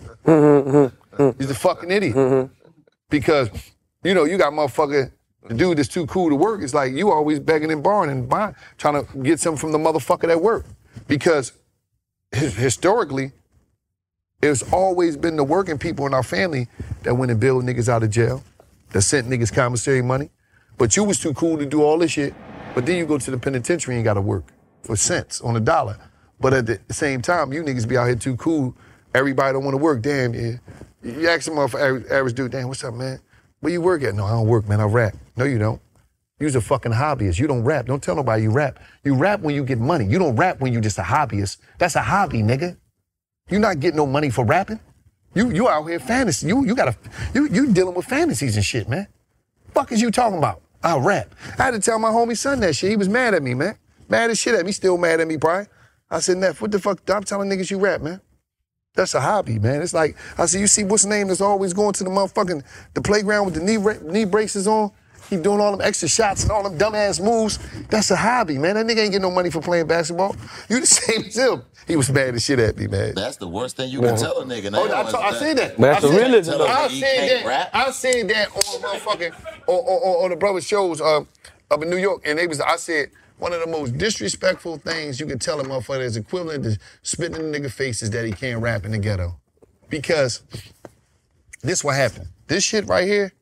He's a fucking idiot. Because, you know, you got motherfucker, the dude that's too cool to work. It's like you always begging and borrowing and buying, trying to get something from the motherfucker that work. Because historically, it's always been the working people in our family that went and bailed niggas out of jail, that sent niggas commissary money. But you was too cool to do all this shit. But then you go to the penitentiary and gotta work for cents on a dollar. But at the same time, you niggas be out here too cool. Everybody don't want to work. Damn, yeah. You ask them off average dude, damn, what's up, man? Where you work at? No, I don't work, man. I rap. No, you don't. You's a fucking hobbyist. You don't rap. Don't tell nobody you rap. You rap when you get money. You don't rap when you just a hobbyist. That's a hobby, nigga. You not getting no money for rapping. You out here fantasy. You dealing with fantasies and shit, man. Fuck is you talking about? I rap. I had to tell my homie son that shit. He was mad at me, man. Mad as shit at me. Still mad at me, probably. I said, Neff, what the fuck? I'm telling niggas you rap, man. That's a hobby, man. It's like, I said, you see what's the name that's always going to the playground with the knee braces on? He doing all them extra shots and all them dumbass moves. That's a hobby, man. That nigga ain't getting no money for playing basketball. You the same as him. He was mad as shit at me, man. That's the worst thing you can tell a nigga. Oh, I said that. But that's the realism. I said that on motherfucking, on the brother shows up in New York, and I said, one of the most disrespectful things you can tell a motherfucker is equivalent to spitting in the nigga face is that he can't rap in the ghetto. Because this what happened. This shit right here,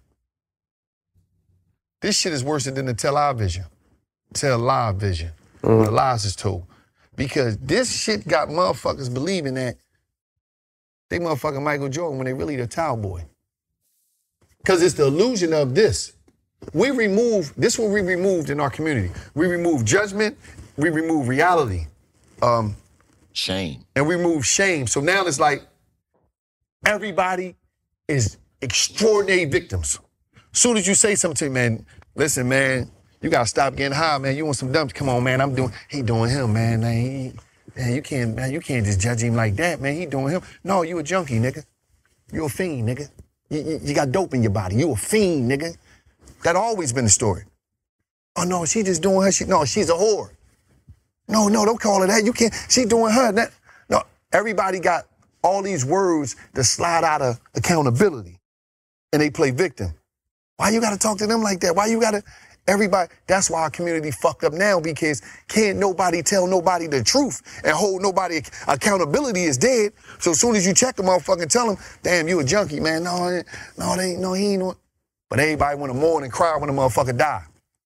this shit is worse than the television. Live vision. When the lies is told. Because this shit got motherfuckers believing that they motherfucking Michael Jordan when they really the towel boy. Because it's the illusion of this. This what we removed in our community. We remove judgment, we remove reality. Shame. And we remove shame. So now it's like everybody is extraordinary victims. Soon as you say something to me, man, listen, man, you gotta stop getting high, man. You want some dumps? Come on, man. He doing him, man. You can't just judge him like that, man. He doing him. No, you a junkie, nigga. You a fiend, nigga. You got dope in your body. You a fiend, nigga. That always been the story. Oh no, she just doing her shit. No, she's a whore. No, don't call her that. You can't. She doing her that. No, everybody got all these words that slide out of accountability, and they play victim. Why you gotta talk to them like that? Why you gotta? Everybody, that's why our community fucked up now, because can't nobody tell nobody the truth and hold nobody, accountability is dead. So as soon as you check a motherfucker, tell them, damn, you a junkie, man. No, he ain't no. But everybody want to mourn and cry when a motherfucker die.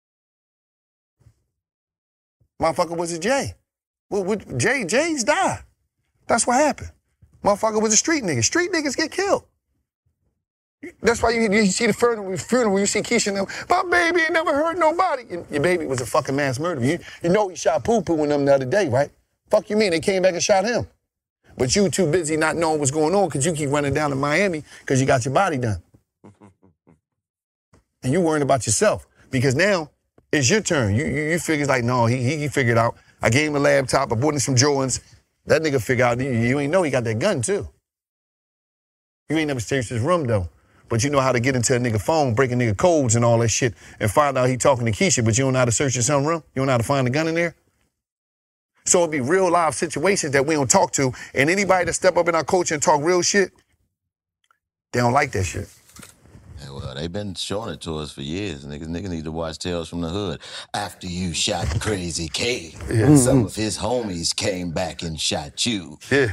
Motherfucker was a Jay. Jay's died. That's what happened. Motherfucker was a street nigga. Street niggas get killed. That's why you see the funeral when you see Keisha and them, my baby ain't never hurt nobody. Your baby was a fucking mass murderer. You know he shot Poo-Poo in them the other day, right? Fuck you mean? They came back and shot him. But you too busy not knowing what's going on because you keep running down to Miami because you got your body done. And you worrying about yourself because now it's your turn. You figure like, no, he figured out. I gave him a laptop, I bought him some Jordans. That nigga figured out, you ain't know he got that gun too. You ain't never searched his room though. But you know how to get into a nigga phone, breaking nigga codes and all that shit, and find out he talking to Keisha, but you don't know how to search your son's room? You don't know how to find the gun in there? So it'd be real live situations that we don't talk to, and anybody that step up in our culture and talk real shit, they don't like that shit. Yeah, well, they've been showing it to us for years. Niggas need to watch Tales from the Hood. After you shot Crazy K, some of his homies came back and shot you. Yeah.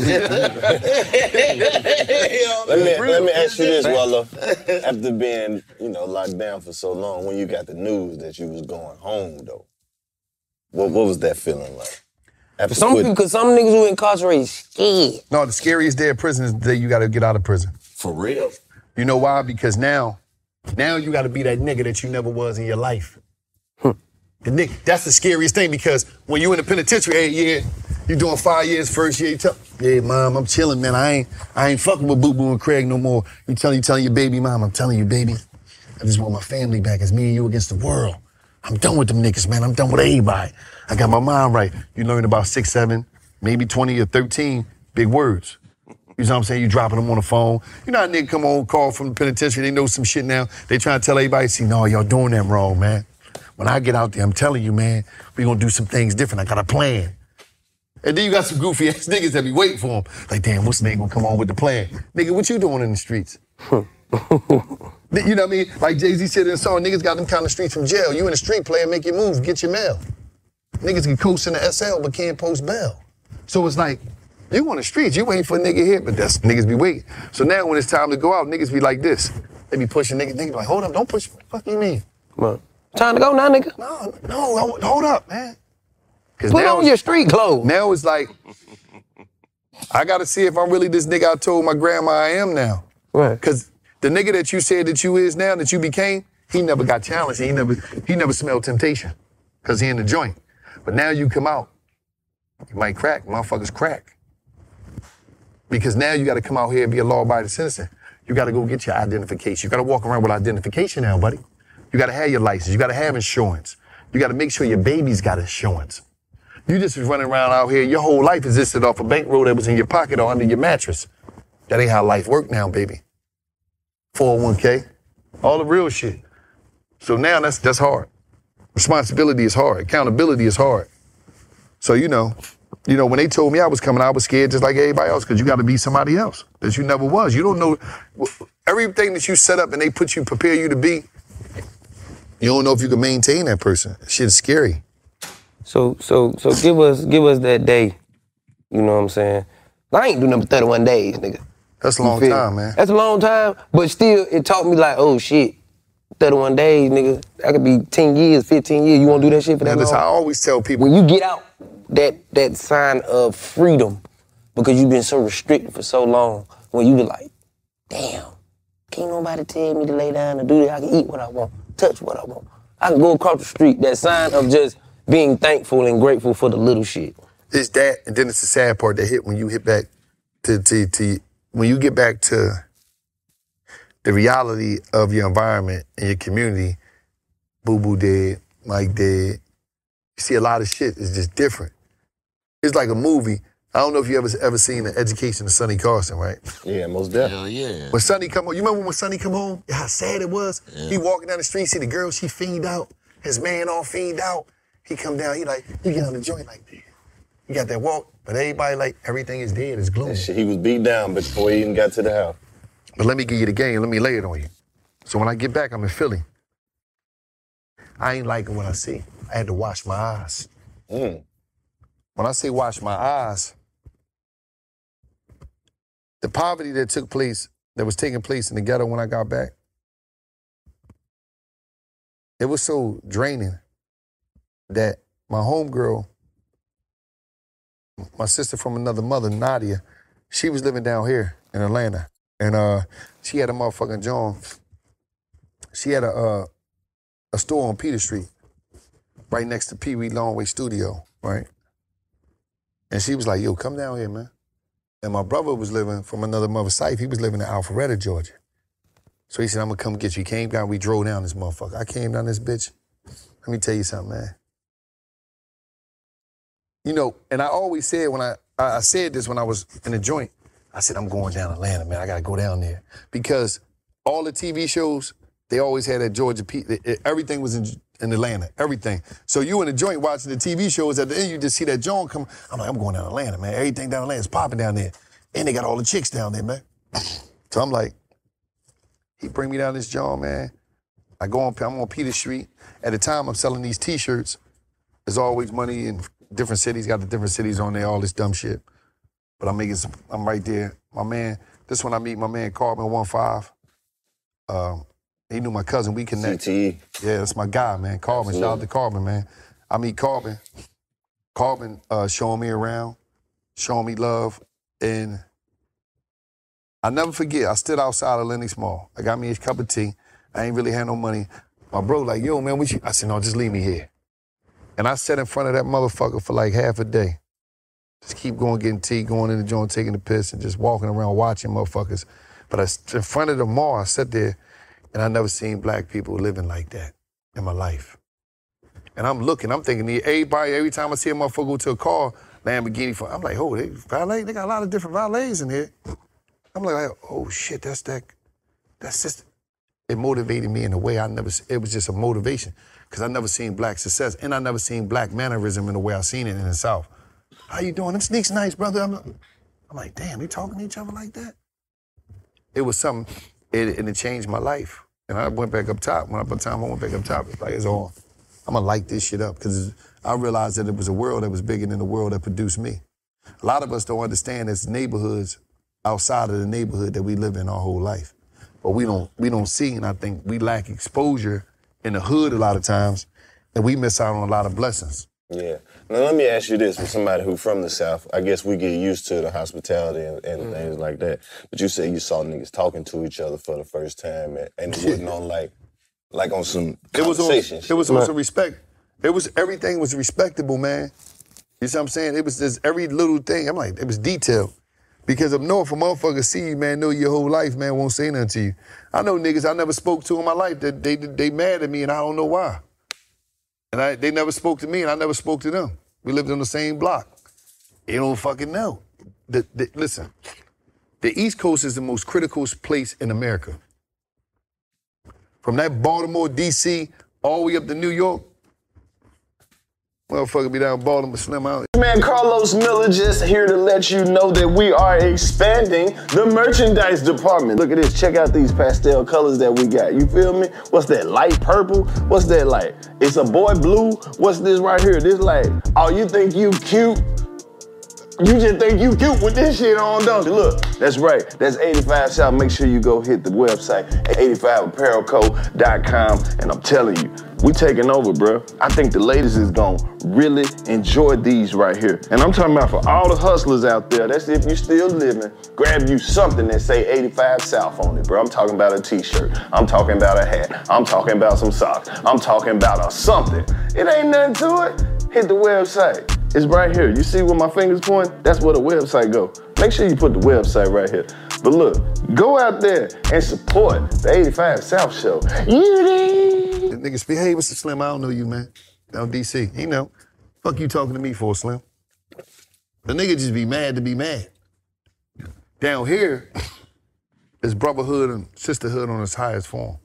Let me ask you this, Wallo. After being, locked down for so long, when you got the news that you was going home, though, what was that feeling like? For some people, because some niggas who incarcerated scared. No, the scariest day of prison is the day you got to get out of prison. For real? You know why? Because now you got to be that nigga that you never was in your life. The nigga, that's the scariest thing because when you in the penitentiary, hey, yeah, you doing 5 years, first year, you tell, yeah, mom, I'm chilling, man. I ain't fucking with Boo Boo and Craig no more. You telling your baby, mom, I'm telling you, baby, I just want my family back. It's me and you against the world. I'm done with them niggas, man. I'm done with everybody. I got my mind right. You learn about 6, 7, maybe 20 or 13 big words. You know what I'm saying? You dropping them on the phone. You know how nigga come on, call from the penitentiary, they know some shit now. They trying to tell everybody, see, no, y'all doing that wrong, man. When I get out there, I'm telling you, man, we gonna do some things different. I got a plan. And then you got some goofy ass niggas that be waiting for them. Like, damn, what's nigga gonna come on with the plan? Nigga, what you doing in the streets? You know what I mean? Like Jay-Z said in the song, niggas got them kind of streets from jail. You in the street player, make your moves, get your mail. Niggas can coast in the SL but can't post bail. So it's like, you on the streets, you waiting for a nigga here, but that's niggas be waiting. So now when it's time to go out, niggas be like this. They be pushing niggas be like, hold up, don't push, what the fuck you mean? What? Time to go now, nigga? No, hold up, man. Put on your street clothes. Now it's like, I gotta see if I'm really this nigga I told my grandma I am now. Right. Cause the nigga that you said that you is now, that you became, he never got challenged. He never smelled temptation. Cause he in the joint. But now you come out, you might crack, motherfuckers crack. Because now you gotta come out here and be a law-abiding citizen. You gotta go get your identification. You gotta walk around with identification now, buddy. You gotta have your license, you gotta have insurance. You gotta make sure your baby's got insurance. You just was running around out here. Your whole life existed off a bankroll that was in your pocket or under your mattress. That ain't how life work now, baby. 401k, all the real shit. So now that's hard. Responsibility is hard. Accountability is hard. So, you know, when they told me I was coming, I was scared just like everybody else because you got to be somebody else that you never was. You don't know everything that you set up and they prepare you to be. You don't know if you can maintain that person. Shit's scary. So give us that day. You know what I'm saying? I ain't do number 31 days, nigga. That's a long time, man. That's a long time, but still, it taught me like, oh shit, 31 days, nigga. That could be 10 years, 15 years. You won't do that shit for that long? That's how I always tell people. When you get out, that sign of freedom, because you've been so restricted for so long, when you be like, damn, can't nobody tell me to lay down and do that. I can eat what I want, touch what I want. I can go across the street. That sign of just being thankful and grateful for the little shit. It's that, and then it's the sad part that hit when you hit back to when you get back to the reality of your environment and your community. Boo Boo dead, Mike dead. You see a lot of shit is just different. It's like a movie. I don't know if you ever seen The Education of Sonny Carson, right? Yeah, most definitely. Hell yeah. When Sonny come home, you remember when Sonny come home? How sad it was? Yeah. He walking down the street, see the girl, she fiend out. His man all fiend out. He come down, he like, you get on the joint like, damn. You got that walk, but everybody like, everything is dead, it's gloom. He was beat down before he even got to the house. But let me give you the game, let me lay it on you. So when I get back, I'm in Philly. I ain't liking what I see. I had to wash my eyes. When I say wash my eyes, the poverty that was taking place in the ghetto when I got back, it was so draining that my homegirl, my sister from another mother, Nadia, she was living down here in Atlanta. And she had a motherfucking John. She had a store on Peter Street, right next to Pee Wee Longway Studio, right? And she was like, yo, come down here, man. And my brother was living from another mother's site. He was living in Alpharetta, Georgia. So he said, I'm gonna come get you. He came down, we drove down this motherfucker. I came down this bitch. Let me tell you something, man. You know, and I always said when I said this when I was in the joint, I said, I'm going down to Atlanta, man. I gotta go down there. Because all the TV shows, they always had that Georgia, everything was in Atlanta, everything. So you in the joint watching the TV shows, at the end you just see that joint come. I'm like, I'm going down to Atlanta, man. Everything down Atlanta is popping down there. And they got all the chicks down there, man. So I'm like, he bring me down this joint, man. I'm on Peter Street. At the time, I'm selling these T-shirts. There's always money in different cities, got the different cities on there, all this dumb shit. But I'm right there. My man, this when I meet my man Carbon 15. He knew my cousin, we connect. CTE. Yeah, that's my guy, man. Carbon, shout out to Carbon, man. I meet Carbon. Carbon showing me around, showing me love. And I never forget, I stood outside of Lenox Mall. I got me a cup of tea. I ain't really had no money. My bro like, yo, man, I said, no, just leave me here. And I sat in front of that motherfucker for like half a day. Just keep going, getting tea, going in the joint, taking the piss, and just walking around watching motherfuckers. But in front of the mall, I sat there, and I never seen black people living like that in my life. And I'm looking, I'm thinking, every time I see a motherfucker go to a car, Lamborghini, I'm like, oh, they got a lot of different valets in here. I'm like, oh shit, that's just, it motivated me in a way it was just a motivation. Because I never seen black success, and I never seen black mannerism in the way I seen it in the South. How you doing? Them sneaks nice, brother. I'm like, damn, they talking to each other like that? It was something, and it changed my life. And I went back up top. By the time I went back up top, it's like, it's on. I'm gonna light this shit up, because I realized that it was a world that was bigger than the world that produced me. A lot of us don't understand there's neighborhoods outside of the neighborhood that we live in our whole life. But we don't see, and I think we lack exposure in the hood a lot of times, and we miss out on a lot of blessings. Yeah. Now let me ask you this, for somebody who from the South, I guess we get used to the hospitality and things like that. But you said you saw niggas talking to each other for the first time, and it wasn't on like on some conversation. It was on some respect. Everything was respectable, man. You see what I'm saying? It was just every little thing. I'm like, it was detailed. Because up north, a motherfucker see you, man, know your whole life, man, won't say nothing to you. I know niggas I never spoke to in my life that they mad at me and I don't know why. And they never spoke to me and I never spoke to them. We lived on the same block. They don't fucking know. Listen, the East Coast is the most critical place in America. From that Baltimore, D.C., all the way up to New York, motherfucker be down Baltimore, Slim out. Man, Carlos Miller just here to let you know that we are expanding the merchandise department. Look at this, check out these pastel colors that we got. You feel me? What's that, light purple? What's that like? It's a boy blue? What's this right here? This like, oh, you think you cute? You just think you cute with this shit on, don't you? Look, that's right. That's 85 South. Make sure you go hit the website, 85apparelco.com. And I'm telling you, we taking over, bro. I think the ladies is gonna really enjoy these right here. And I'm talking about for all the hustlers out there, that's if you still living, grab you something that say 85 South on it, bro. I'm talking about a t-shirt. I'm talking about a hat. I'm talking about some socks. I'm talking about a something. It ain't nothing to it. Hit the website. It's right here. You see where my fingers point? That's where the website go. Make sure you put the website right here. But look, go out there and support the 85 South Show. The nigga speak, hey, Mr. Slim, I don't know you, man. Down D.C., you know. Fuck you talking to me for, Slim? The nigga just be mad to be mad. Down here, it's brotherhood and sisterhood on its highest form.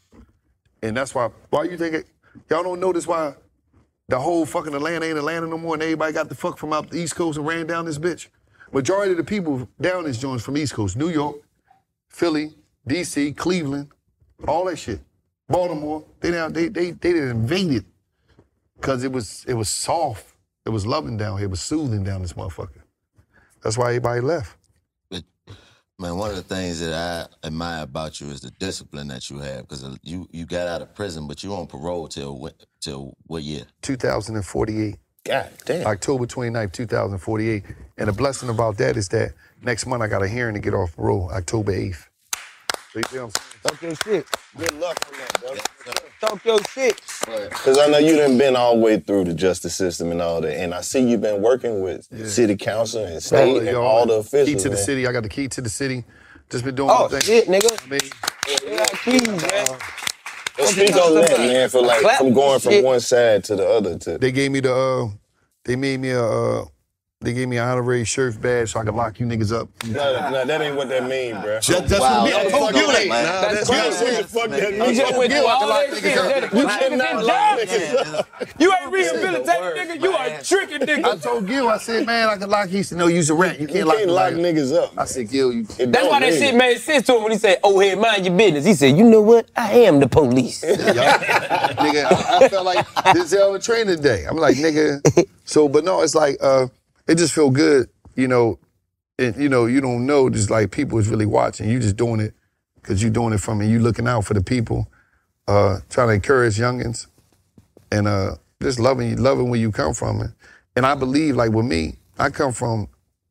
And that's why you think it, y'all don't notice why the whole fucking Atlanta ain't Atlanta no more and everybody got the fuck from out the East Coast and ran down this bitch? Majority of the people down this joints from East Coast, New York, Philly, D.C., Cleveland, all that shit. Baltimore, they didn't invade it because it was soft. It was loving down here. It was soothing down this motherfucker. That's why everybody left. But, man, one of the things that I admire about you is the discipline that you have, because you got out of prison, but you on parole till what year? 2048. God damn. October 29th, 2048. And the blessing about that is that next month I got a hearing to get off parole, October 8th. So you feel what I'm saying? Talk your shit. Good luck on that, bro. Talk your shit. Because I know you done been all the way through the justice system and all that, and I see you been working with city council and state and all the officials. Key to the man. city. I got the key to the city. Just been doing Oh, my thing. shit, nigga. I mean, You got keys, man. Speak on that, man, for like from going from one side to the other. They gave me they made me they gave me an honorary sheriff badge so I could lock you niggas up. No, that ain't what that mean, bro. That's what it mean. I told you that. That's what the fuck that mean. You just went through all that shit. You cannot lock niggas up. You ain't rehabilitated, nigga. You are tricking, nigga. I told Gil, I said, man, I could lock. He said, no, you's a rat. You can't lock niggas up. I said, Gil, you. That's why that shit made sense to him when he said, oh, hey, mind your business. He said, you know what? I am the police. Nigga, I felt like this hell of a training day. I'm like, nigga. So, but no, it's like, it just feel good, you know, and, you know, you don't know, just like people is really watching. You just doing it because you doing it from and you looking out for the people, trying to encourage youngins and just loving where you come from. And I believe, like with me, I come from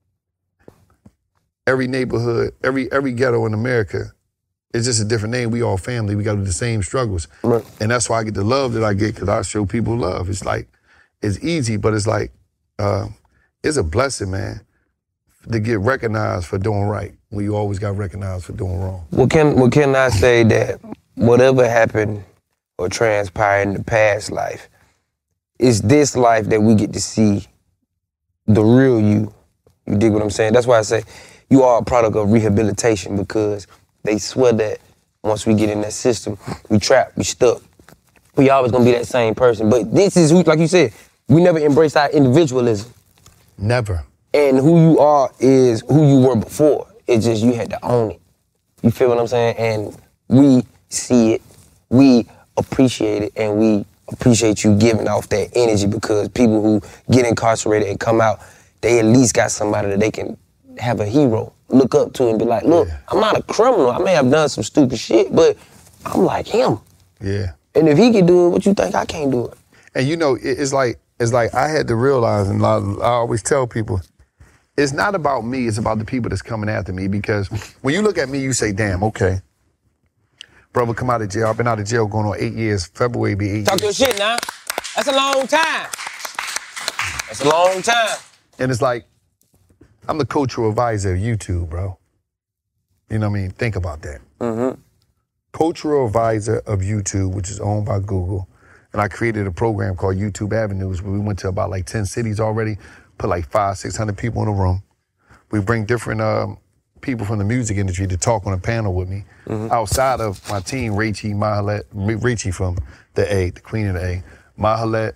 every neighborhood, every ghetto in America. It's just a different name. We all family. We got the same struggles. Right. And that's why I get the love that I get, because I show people love. It's like, it's easy, but it's like, it's a blessing, man, to get recognized for doing right when you always got recognized for doing wrong. What can I say that whatever happened or transpired in the past life, it's this life that we get to see the real you. You dig what I'm saying? That's why I say you are a product of rehabilitation, because they swear that once we get in that system, we trapped, we stuck. We always gonna be that same person. But this is who, like you said, we never embrace our individualism. Never. And who you are is who you were before. It's just you had to own it. You feel what I'm saying? And we see it, we appreciate it, and we appreciate you giving off that energy, because people who get incarcerated and come out, they at least got somebody that they can have a hero, look up to and be like, look, I'm not a criminal. I may have done some stupid shit, but I'm like him. Yeah. And if he can do it, what you think I can't do it? And you know, it's like I had to realize, and I always tell people, it's not about me, it's about the people that's coming after me. Because when you look at me, you say, damn, okay. Brother, come out of jail. I've been out of jail going on 8 years. February be 8 years. Talk your shit now. That's a long time. That's a long time. And it's like, I'm the cultural advisor of YouTube, bro. You know what I mean? Think about that. Mm-hmm. Cultural advisor of YouTube, which is owned by Google. and I created a program called YouTube Avenues where we went to about like 10 cities already, put like 500-600 people in a room. We bring different people from the music industry to talk on a panel with me. Outside of my team, Rachie, Mahalet, Rachie from the A, the Queen of the A, Mahalet,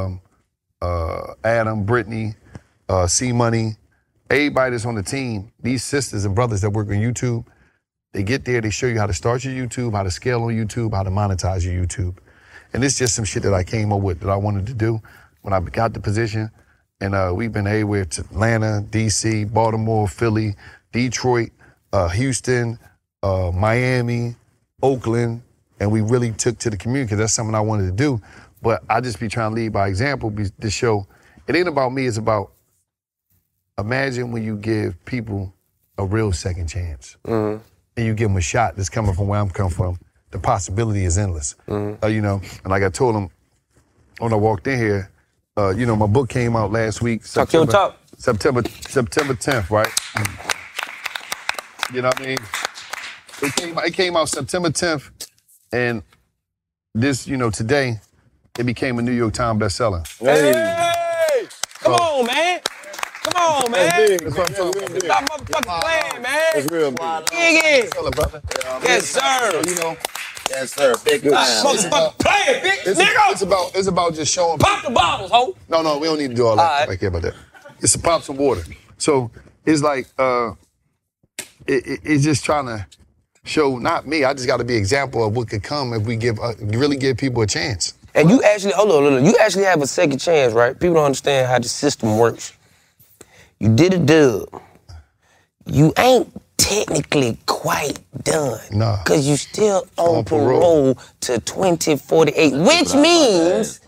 Adam, Brittany, C-Money, everybody that's on the team, these sisters and brothers that work on YouTube, they get there, they show you how to start your YouTube, how to scale on YouTube, how to monetize your YouTube. And it's just some shit that I came up with that I wanted to do when I got the position. And we've been everywhere to Atlanta, DC, Baltimore, Philly, Detroit, Houston, Miami, Oakland, and we really took to the community because that's something I wanted to do. But I just be trying to lead by example. This show, it ain't about me, it's about imagine when you give people a real second chance and you give them a shot that's coming from where I'm coming from. The possibility is endless. You know, and like I told them when I walked in here, you know, my book came out last week. September 10th, right? You know what I mean? It came out September 10th, and this, you know, today, it became a New York Times bestseller. Hey! Come on, man. Come on, man. Stop motherfucking playing, man. That's real big. Yes, sir. You know, Yes, sir. Big time. Motherfucking playing, big nigga. It's about just showing. Pop the bottles, ho. No, we don't need to do all that. I care about that. It's to pop some water. So it's like, it's just trying to show, not me, I just got to be an example of what could come if we really give people a chance. And you actually, hold on, you actually have a second chance, right? People don't understand how the system works. You did a dub. You ain't technically quite done. Nah. Because you still on parole to 2048, which means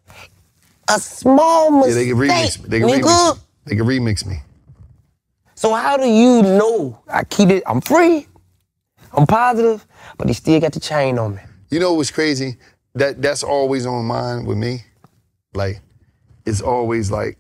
a small mistake. Yeah, they can remix me. They can remix me. So how do you know I'm free, I'm positive, but he still got the chain on me? You know what's crazy? That's always on mind with me. Like, it's always like,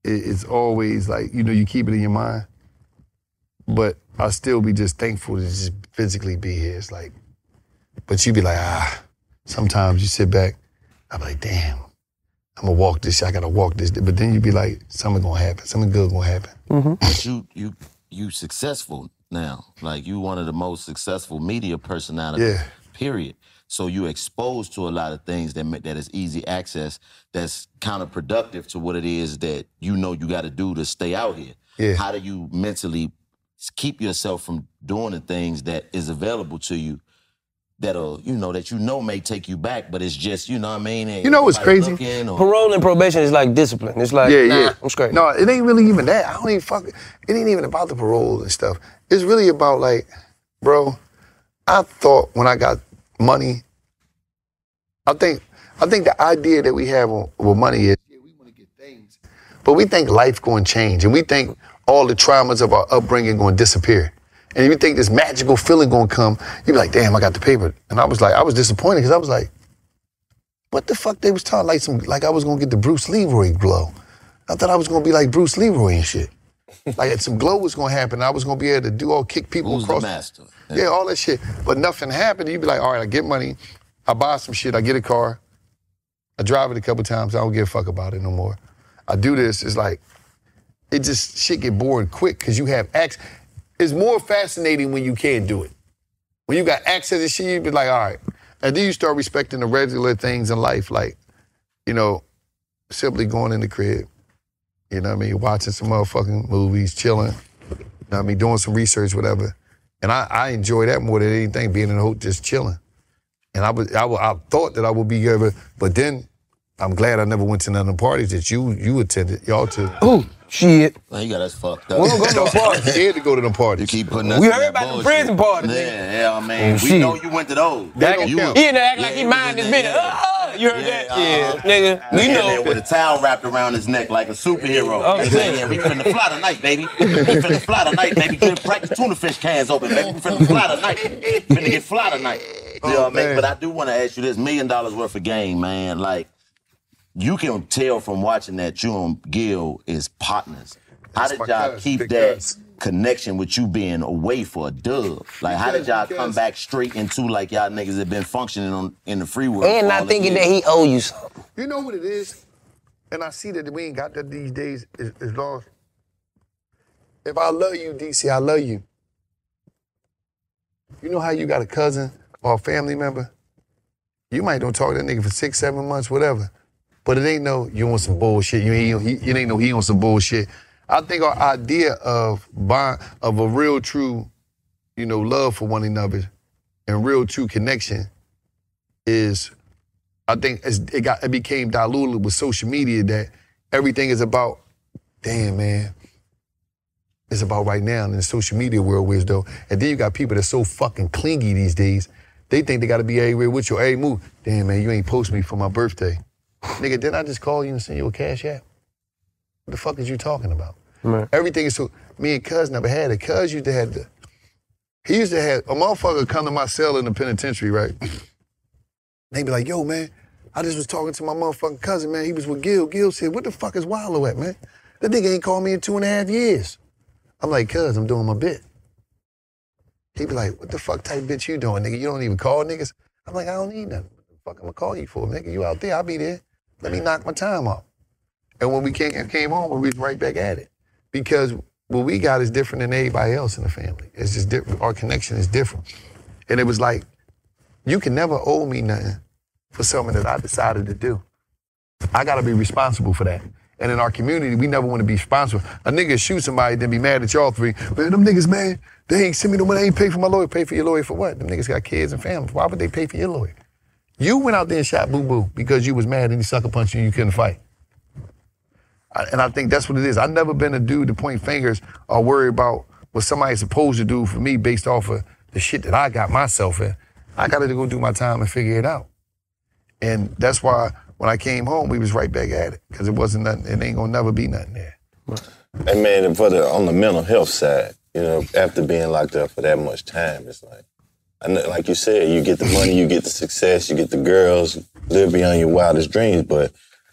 you know, you keep it in your mind. But I'll still be just thankful to just physically be here. It's like, but you be like, sometimes you sit back, I be like, damn, I'm gonna walk this, I gotta walk this. But then you be like, something gonna happen, something good gonna happen. But you successful now. Like, you one of the most successful media personalities, period. So you exposed to a lot of things that is easy access, that's counterproductive to what it is that you know you gotta do to stay out here. Yeah. How do you mentally keep yourself from doing the things that is available to you that'll, that may take you back, but it's just, you know what I mean? You know what's crazy? Parole and probation is like discipline. It's like, I'm straight. No, it ain't really even that. I don't even it ain't even about the parole and stuff. It's really about like, bro, I thought when I got money, I think the idea that we have with money is, we want to get things, but we think life going to change, and we think all the traumas of our upbringing going to disappear. And if you think this magical feeling going to come, you be like, damn, I got the paper. And I was disappointed because I was like, what the fuck they was talking like I was going to get the Bruce Leroy glow. I thought I was going to be like Bruce Leroy and shit. Like some glow was going to happen. I was going to be able to kick people across. The master? Yeah, all that shit. But nothing happened. You'd be like, all right, I get money. I buy some shit. I get a car. I drive it a couple times. I don't give a fuck about it no more. I do this. It's like, shit get boring quick because you have access. It's more fascinating when you can't do it. When you got access to shit, you be like, all right. And then you start respecting the regular things in life, like, simply going in the crib, you know what I mean, watching some motherfucking movies, chilling, you know what I mean, doing some research, whatever. And I enjoy that more than anything, being in the hotel, just chilling. And I thought that I would be here, but then I'm glad I never went to none of the parties that you attended, y'all too. Oh, shit. Man, you got us fucked up. We don't go to no parties. I'm scared to go to them parties. You keep putting us We in heard that about the bullshit. prison parties. Yeah, man. We know you went to those. He in there acting like he mind his business. You heard that? Yeah, nigga. We know. With a towel wrapped around his neck like a superhero. Yeah, we finna fly tonight, baby. We finna fly tonight, baby. Practice tuna fish cans open, baby. We finna fly tonight. Finna get fly tonight. You know what I mean? But I do want to ask you this $1 million worth of game, man. Like, you can tell from watching that you and Gil is partners. How did y'all keep that connection with you being away for a dub? Like, how did y'all come back straight into like y'all niggas have been functioning in the free world? And not thinking that he owe you something. You know what it is? And I see that we ain't got that these days is lost. If I love you, DC, I love you. You know how you got a cousin or a family member? You might don't talk to that nigga for 6, 7 months, whatever. But it ain't no, you on some bullshit. It ain't no, he on some bullshit. I think our idea of a real, true, love for one another and real, true connection is, I think it became diluted with social media that everything is about, damn, man, it's about right now in the social media world, though. And then you got people that's so fucking clingy these days. They think they got to be everywhere with you, every move. Damn, man, you ain't post me for my birthday. Nigga, didn't I just call you and send you a cash app? What the fuck is you talking about? Man. Everything is so, me and Cuz never had it. Cuz used to have he used to have, a motherfucker come to my cell in the penitentiary, right? They be like, yo, man, I just was talking to my motherfucking cousin, man. He was with Gil. Gil said, what the fuck is Wallow at, man? That nigga ain't called me in 2.5 years. I'm like, Cuz, I'm doing my bit. He be like, what the fuck type bitch you doing, nigga? You don't even call niggas? I'm like, I don't need nothing. What the fuck I'm gonna call you for, nigga? You out there, I'll be there. Let me knock my time off. And when we came home, we was right back at it. Because what we got is different than everybody else in the family. It's just different. Our connection is different. And it was like, you can never owe me nothing for something that I decided to do. I gotta be responsible for that. And in our community, we never want to be responsible. A nigga shoot somebody, then be mad at y'all three. Man, them niggas, man, they ain't send me the money, they ain't pay for my lawyer. Pay for your lawyer for what? Them niggas got kids and families. Why would they pay for your lawyer? You went out there and shot Boo Boo because you was mad and he sucker punched you and you couldn't fight. And I think that's what it is. I've never been a dude to point fingers or worry about what somebody's supposed to do for me based off of the shit that I got myself in. I got to go do my time and figure it out. And that's why when I came home, we was right back at it because it wasn't nothing. It ain't gonna never be nothing there. And man, on the mental health side, after being locked up for that much time, it's like, like you said, you get the money, you get the success, you get the girls, live beyond your wildest dreams, but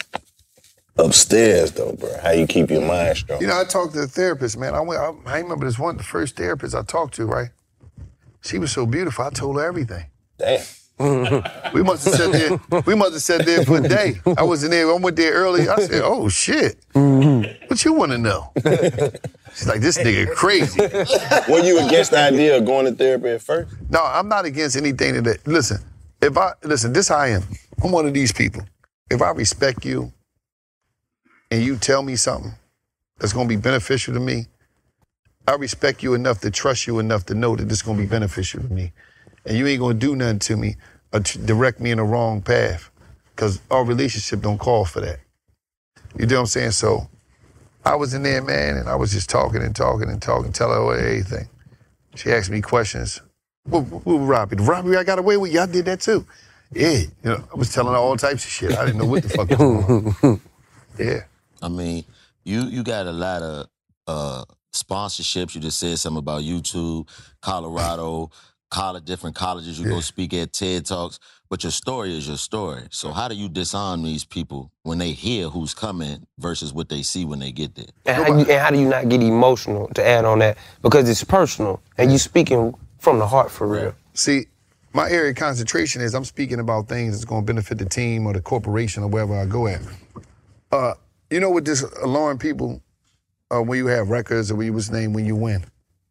upstairs though, bro, how you keep your mind strong? I talked to the therapist, man. I remember this one, the first therapist I talked to, right? She was so beautiful. I told her everything. Damn. We must have sat there for a day. I wasn't there. I went there early. I said, oh, shit. What you want to know? She's like, this nigga crazy. Were you against the idea of going to therapy at first? No, I'm not against anything that. Listen, this how I am. I'm one of these people. If I respect you and you tell me something that's going to be beneficial to me, I respect you enough to trust you enough to know that this is going to be beneficial to me. And you ain't gonna do nothing to me or direct me in the wrong path because our relationship don't call for that. You know what I'm saying? So I was in there, man, and I was just talking, tell her everything. She asked me questions. What robbery? The robbery I got away with, y'all did that too. Yeah, I was telling her all types of shit. I didn't know what the fuck was going on. Yeah. I mean, you got a lot of sponsorships. You just said something about YouTube, Colorado, different colleges you go speak at, TED Talks, but your story is your story. So how do you disarm these people when they hear who's coming versus what they see when they get there? And how do you not get emotional to add on that? Because it's personal, and you speaking from the heart for real. See, my area of concentration is I'm speaking about things that's going to benefit the team or the corporation or wherever I go at. You know what this alarm people when you have records or when you win?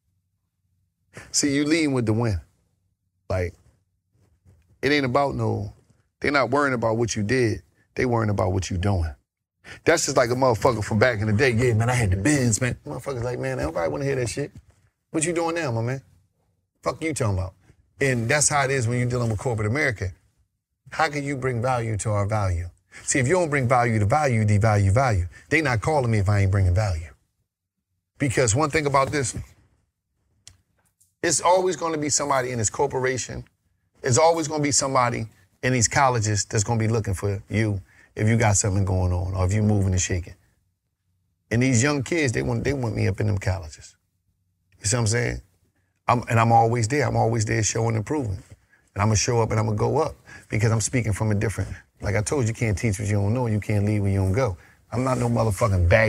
See, you lead with the win. Like, it ain't about they're not worrying about what you did. They worrying about what you doing. That's just like a motherfucker from back in the day. Yeah, man, I had the Benz, man. Motherfuckers like, man, nobody want to hear that shit. What you doing now, my man? Fuck you talking about? And that's how it is when you're dealing with corporate America. How can you bring value to our value? See, if you don't bring value to value, devalue value. They not calling me if I ain't bringing value. Because one thing about this, it's always going to be somebody in this corporation. It's always going to be somebody in these colleges that's going to be looking for you if you got something going on or if you moving and shaking. And these young kids, they want me up in them colleges. You see what I'm saying? I'm always there. I'm always there showing and proving. And I'm going to show up and I'm going to go up because I'm speaking from a different, like I told you, you can't teach what you don't know. You can't lead where you don't go. I'm not no motherfucking baggy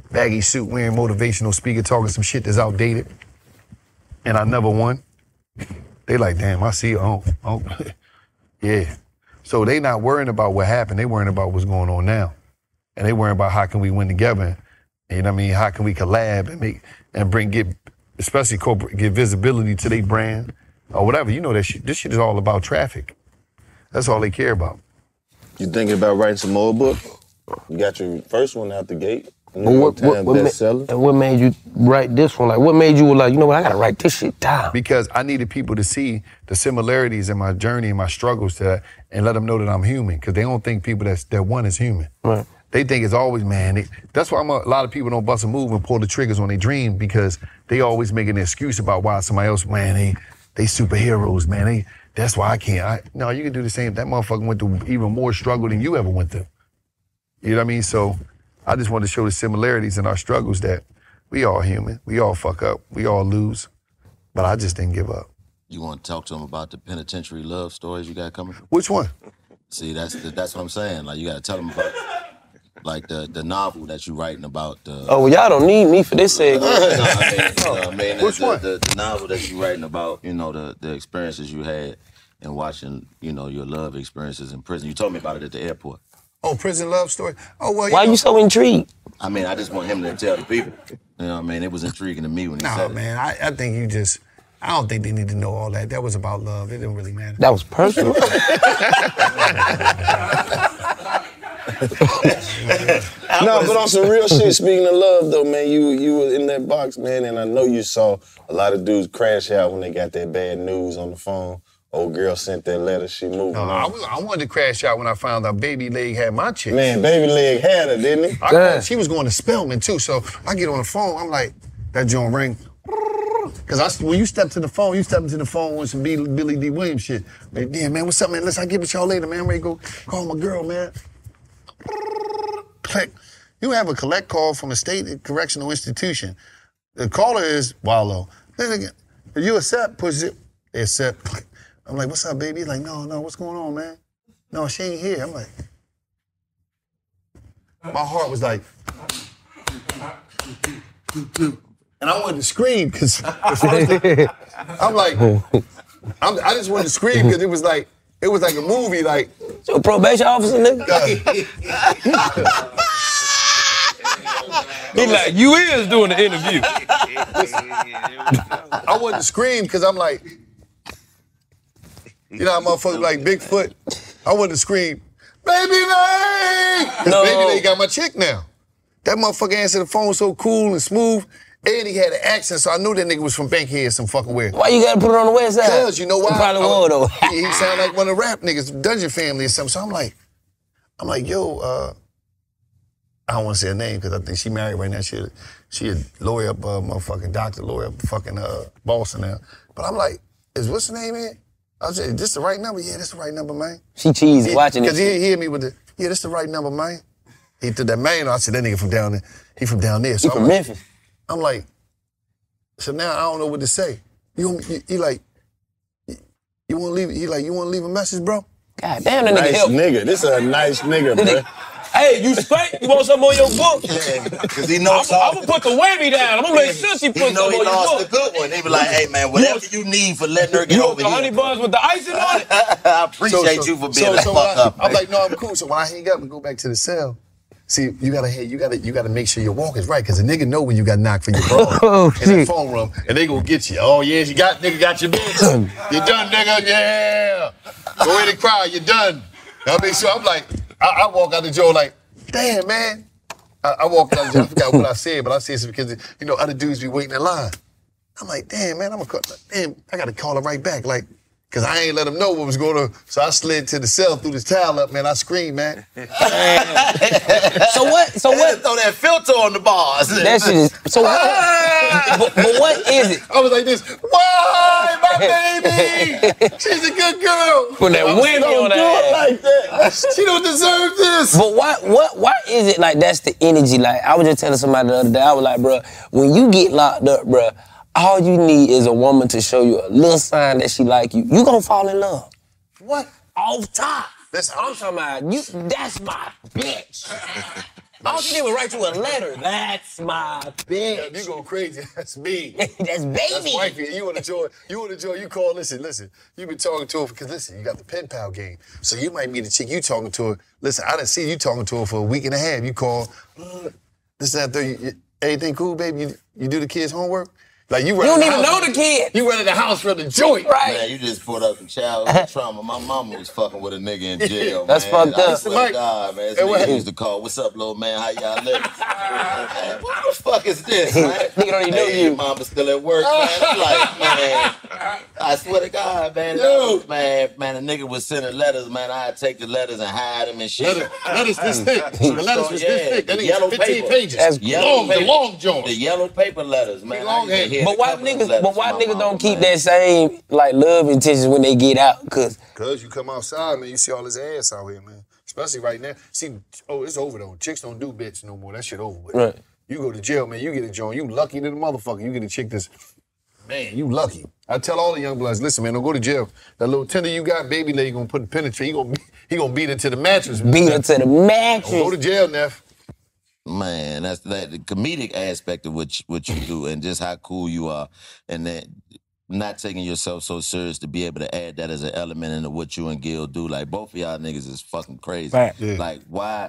baggy suit, wearing motivational speaker, talking some shit that's outdated. And I never won. They like, damn, I see you. Yeah. So they not worrying about what happened. They worrying about what's going on now. And they worrying about how can we win together. You know what I mean? How can we collab and get especially corporate, get visibility to their brand or whatever. You know that shit. This shit is all about traffic. That's all they care about. You thinking about writing some more books? You got your first one out the gate. What made you write this one? Like, what made you like, you know what, I gotta write this shit down? Because I needed people to see the similarities in my journey and my struggles and let them know that I'm human. Because they don't think people that one is human. Right. They think it's always, man. That's why a lot of people don't bust a move and pull the triggers on their dream, because they always make an excuse about why somebody else, man, they superheroes, man. That's why I can't. No, you can do the same. That motherfucker went through even more struggle than you ever went through. You know what I mean? So I just want to show the similarities in our struggles, that we all human. We all fuck up. We all lose. But I just didn't give up. You want to talk to them about the penitentiary love stories you got coming? Which one? See, that's what I'm saying. Like, you got to tell them about, like, the novel that you're writing about. Oh, well, y'all don't need me for this segment. Which one? The novel that you're writing about, you know, the experiences you had and watching, you know, your love experiences in prison. You told me about it at the airport. Oh, prison love story? Oh, well, Why you so intrigued? I mean, I just want him to tell the people. You know what I mean? It was intriguing to me when he said it. No, man, I think I don't think they need to know all that. That was about love. It didn't really matter. That was personal. No, but on some real shit, speaking of love, though, man, you were in that box, man, and I know you saw a lot of dudes crash out when they got that bad news on the phone. Old girl sent that letter, she moved on. I wanted to crash out when I found out Baby Leg had my chick. Man, Baby Leg had her, didn't he? She was going to Spelman, too, so I get on the phone, I'm like, that joint ring. Because when you step to the phone, you step into the phone with some Billy D. Williams shit. Like, damn, man, what's up, man? Listen, I'll get with y'all later, man. I'm ready to go call my girl, man. Click. You have a collect call from a state correctional institution. The caller is Wallow. Then again, if you accept, push it, they accept. I'm like, what's up, baby? He's like, no, what's going on, man? No, she ain't here. I'm like, my heart was like, and I wanted to scream because I'm like, I just wanted to scream because it was like a movie, like. So probation officer, nigga? He like, you is doing the interview. I wanted to scream because I'm like, you know how motherfuckers like Bigfoot? I wanted to scream, Baby Leg! No. Baby Leg got my chick now. That motherfucker answered the phone so cool and smooth, and he had an accent, so I knew that nigga was from Bankhead some fucking way. Why you gotta put it on the west side? Because, you know why? You probably would, though. He sound like one of the rap niggas, Dungeon Family or something. So I'm like, yo, I don't want to say her name because I think she married right now. She a lawyer up, motherfucking doctor, lawyer up fucking Boston now. But I'm like, what's her name, man? I said, this the right number? Yeah, this the right number, man. She cheesy watching it. Because he hit me with this the right number, man. He threw that man. I said, that nigga from down there. He from down there. So He from Memphis. I'm like, so now I don't know what to say. You want to leave? He like, you want to leave a message, bro? God damn, that nigga Nice help. nigga. This is a nice nigga, bro. Hey, you straight? You want something on your book? Because he knows I'm gonna put the whammy down. I'm gonna make sure she he puts know something he on your lost book. the good one. He be like, hey, man, whatever you need for letting her get You want over the honey here. buns with the icing on it? I appreciate you for being a fuck up. I'm like, no, I'm cool. So when I hang up and go back to the cell, see, you gotta make sure your walk is right, because a nigga know when you got knocked for your bra in the phone room, and they gonna get you. Oh yeah, nigga got your bitch. You done, nigga? Yeah. Go ahead and cry. You done. I mean, so I'm like, I walk out the door like, damn, man. I walked out the door. I forgot what I said, but I said it because other dudes be waiting in line. I'm like, damn, man. I gotta call her right back, like. Cause I ain't let him know what was going on. So I slid to the cell, threw this towel up, man. I screamed, man. So what? Throw that filter on the bars. That shit is. So what? but what is it? I was like this. Why, my baby? She's a good girl. Put that whammy on that. Like that. She don't deserve this. But why is it like that's the energy? Like, I was just telling somebody the other day, I was like, bro, when you get locked up, bro, all you need is a woman to show you a little sign that she like you. You gonna fall in love. What? Off top. Listen, I'm talking about you. That's my bitch. All she did was write you a letter. That's my bitch. Yeah, you go crazy. That's me. That's baby. That's wifey. You want to join? You call. Listen. You been talking to her because listen, you got the pen pal game. So you might be the chick you talking to her. Listen, I didn't see you talking to her for a week and a half. You call. This and that. Everything cool, baby? You do the kids' homework? Like you don't even know the kid. You running the house from the joint. Right. Man, you just put up some childhood trauma. My mama was fucking with a nigga in jail, That's man. fucked up. I swear to God, man. This nigga used to call, "What's up, little man? How y'all living?" Man, what the fuck is this, man? Nigga don't even know you. Mama still at work, man. I'm like, man, I swear to God, man. Man, the nigga was sending letters, man. I'd take the letters and hide them and shit. Letters this thick. The letters was this thick. That yellow nigga 15 paper. pages. That's the long joints. The yellow paper letters, man. But why niggas don't keep that same like love intentions when they get out? Cause you come outside, man, you see all this ass out here, man. Especially right now. See, it's over though. Chicks don't do bitch no more. That shit over with. Right. You go to jail, man. You get a joint. You lucky to the motherfucker. You get a chick that's, man, you lucky. I tell all the young bloods, listen, man, don't go to jail. That little tender you got, baby leg, gonna put the penetrate. He gonna beat it to the mattress. Beat it to the mattress. Don't go to jail, Neff. Man, that's the comedic aspect of what you do and just how cool you are. And that not taking yourself so serious to be able to add that as an element into what you and Gil do. Like, both of y'all niggas is fucking crazy. Right. Yeah. Like,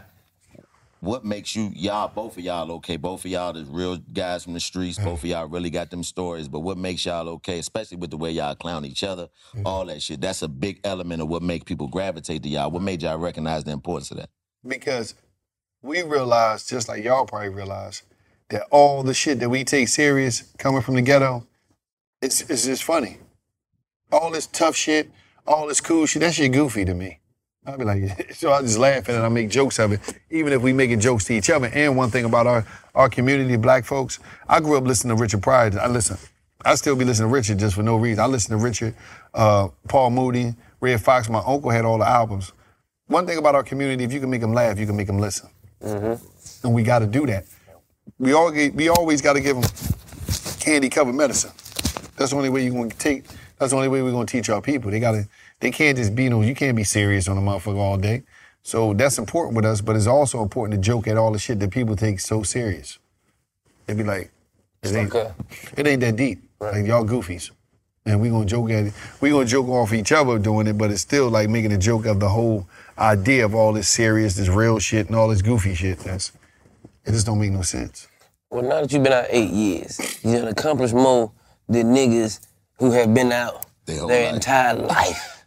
what makes both of y'all okay? Both of y'all is real guys from the streets. Both of y'all really got them stories. But what makes y'all okay, especially with the way y'all clown each other, all that shit, that's a big element of what makes people gravitate to y'all. What made y'all recognize the importance of that? Because we realized, just like y'all probably realized, that all the shit that we take serious coming from the ghetto, it's just funny. All this tough shit, all this cool shit, that shit goofy to me. I'll be like, so I just laugh at it and I make jokes of it, even if we making jokes to each other. And one thing about our community, black folks, I grew up listening to Richard Pryor. I still be listening to Richard just for no reason. I listen to Richard, Paul Moody, Red Fox. My uncle had all the albums. One thing about our community, if you can make them laugh, you can make them listen. Mm-hmm. And we got to do that. We always got to give them candy-covered medicine. That's the only way you're going to take. That's the only way we're going to teach our people. They can't just be you can't be serious on a motherfucker all day. So that's important with us, but it's also important to joke at all the shit that people take so serious. They be like, it ain't that deep. Right. Like, y'all goofies. And we gonna joke at it. We gonna joke off each other doing it, but it's still like making a joke of the whole idea of all this serious, this real shit, and all this goofy shit. It just don't make no sense. Well, now that you've been out 8 years, you done accomplished more than niggas who have been out their entire life.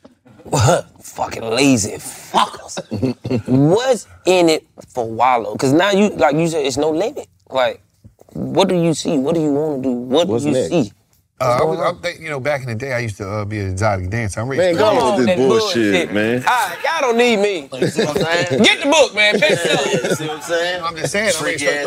Fucking lazy fuckers. What's in it for Wallo? Because now you, like you said, it's no limit. Like, what do you see? What do you want to do? What's you next? See? I think, back in the day, I used to be an exotic dancer. I'm ready Man, to go on with this bullshit, man. Y'all don't need me. You see what I'm saying? Get the book, man. Bestseller. You see what I'm saying? I'm just saying.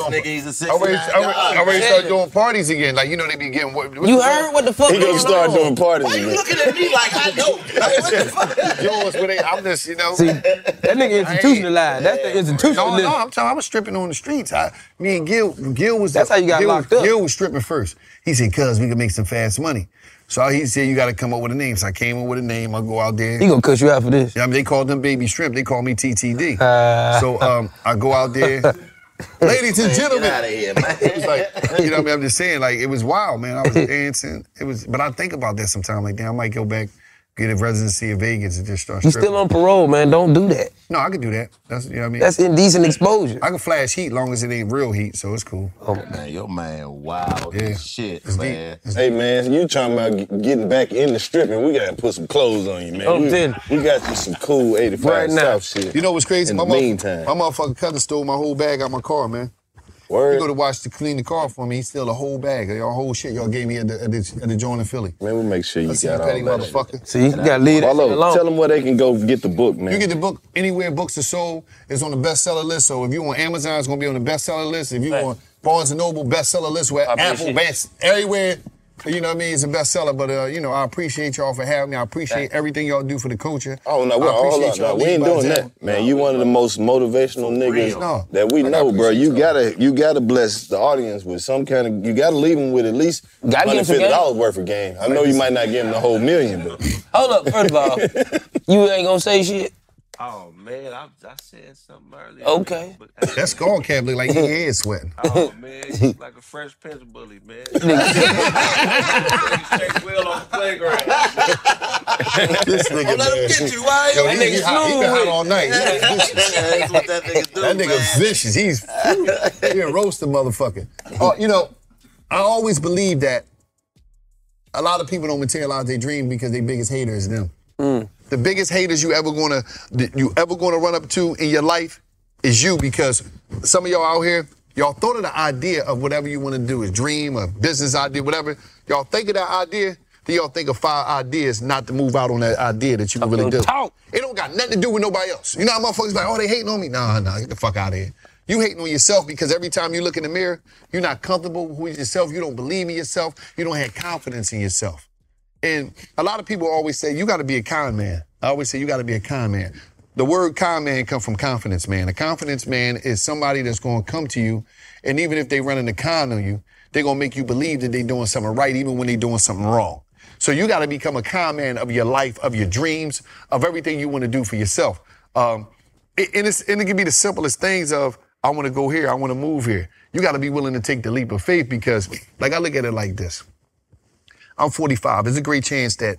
I'm ready to start doing parties again. Like, they be getting what you heard what the fuck He gonna start doing parties Why again. you looking at me like I know? Like, what the fuck? yours with it. I'm just, See, that nigga institutionalized. That's the institutionalist. No, I'm telling you, I was stripping on the streets. Me and Gil was. That's how you got locked up. Gil was stripping first. He said, "Cuz we can make some fast money." So he said, "You got to come up with a name." So I came up with a name. I go out there. He gonna cuss you out for this. Yeah, they called them Baby Shrimp. They called me TTD. So I go out there. Ladies and gentlemen. Get out of here, man. It was like, I'm just saying, like, it was wild, man. I was dancing. But I think about that sometimes. Like, damn, I might go back, get a residency in Vegas and just start You stripping. still on parole, man. Don't do that. No, I can do that. That's, you know what I mean? That's indecent exposure. I can flash heat long as it ain't real heat, so it's cool. Oh, man, your man wild as shit, It's man. deep. Hey, man, you talking about getting back in the stripping, we gotta put some clothes on you, man. We got you some cool 85 Right now. South shit. You know what's crazy? In the meantime. My motherfucking cousin stole my whole bag out my car, man. Word. He go to watch to clean the car for me. He stole a whole bag. Y'all whole shit y'all gave me at the joint in Philly. Man, we'll make sure you Let's see got you all petty that. motherfucker. See, you gotta leave that shit Wallo, alone. tell them where they can go get the book, man. You get the book anywhere books are sold. It's on the bestseller list. So if you on Amazon, it's gonna be on the bestseller list. If you on Barnes & Noble bestseller list, where Apple, everywhere, you know what I mean, it's a bestseller. But I appreciate y'all for having me. I appreciate everything y'all do for the culture. Oh, no, hold up. No, we ain't doing that, man. You one of the most motivational niggas that we know, bro. You gotta bless the audience with some kind of, you gotta leave them with at least $150 worth of game. I know you might not give them the whole $1 million, but. Hold up, first of all, you ain't gonna say shit? Oh man, I said something earlier. Okay. But, That skull cap look like your head sweating. Oh man, you look like a Fresh Prince bully, man. Straight wheel on the playground. This nigga, Don't let him get you, why? Yo, That he nigga been out all night. That's what that nigga do, That nigga vicious. He a roast a motherfucker. You know, I always believe that a lot of people don't materialize their dream because their biggest hater is them. The biggest haters you ever gonna run up to in your life is you, because some of y'all out here, y'all thought of the idea of whatever you want to do, a dream, a business idea, whatever. Y'all think of that idea, then y'all think of 5 ideas not to move out on that idea that you can really do. It don't got nothing to do with nobody else. You know how motherfuckers like, oh, they hating on me? Nah, get the fuck out of here. You hating on yourself because every time you look in the mirror, you're not comfortable with yourself. You don't believe in yourself. You don't have confidence in yourself. And a lot of people always say, you got to be a con man. I always say, you got to be a con man. The word con man comes from confidence man. A confidence man is somebody that's going to come to you, and even if they running a con on you, they're going to make you believe that they're doing something right, even when they're doing something wrong. So you got to become a con man of your life, of your dreams, of everything you want to do for yourself. And it can be the simplest things of, I want to go here, I want to move here. You got to be willing to take the leap of faith, because, like, I look at it like this. I'm 45. There's a great chance that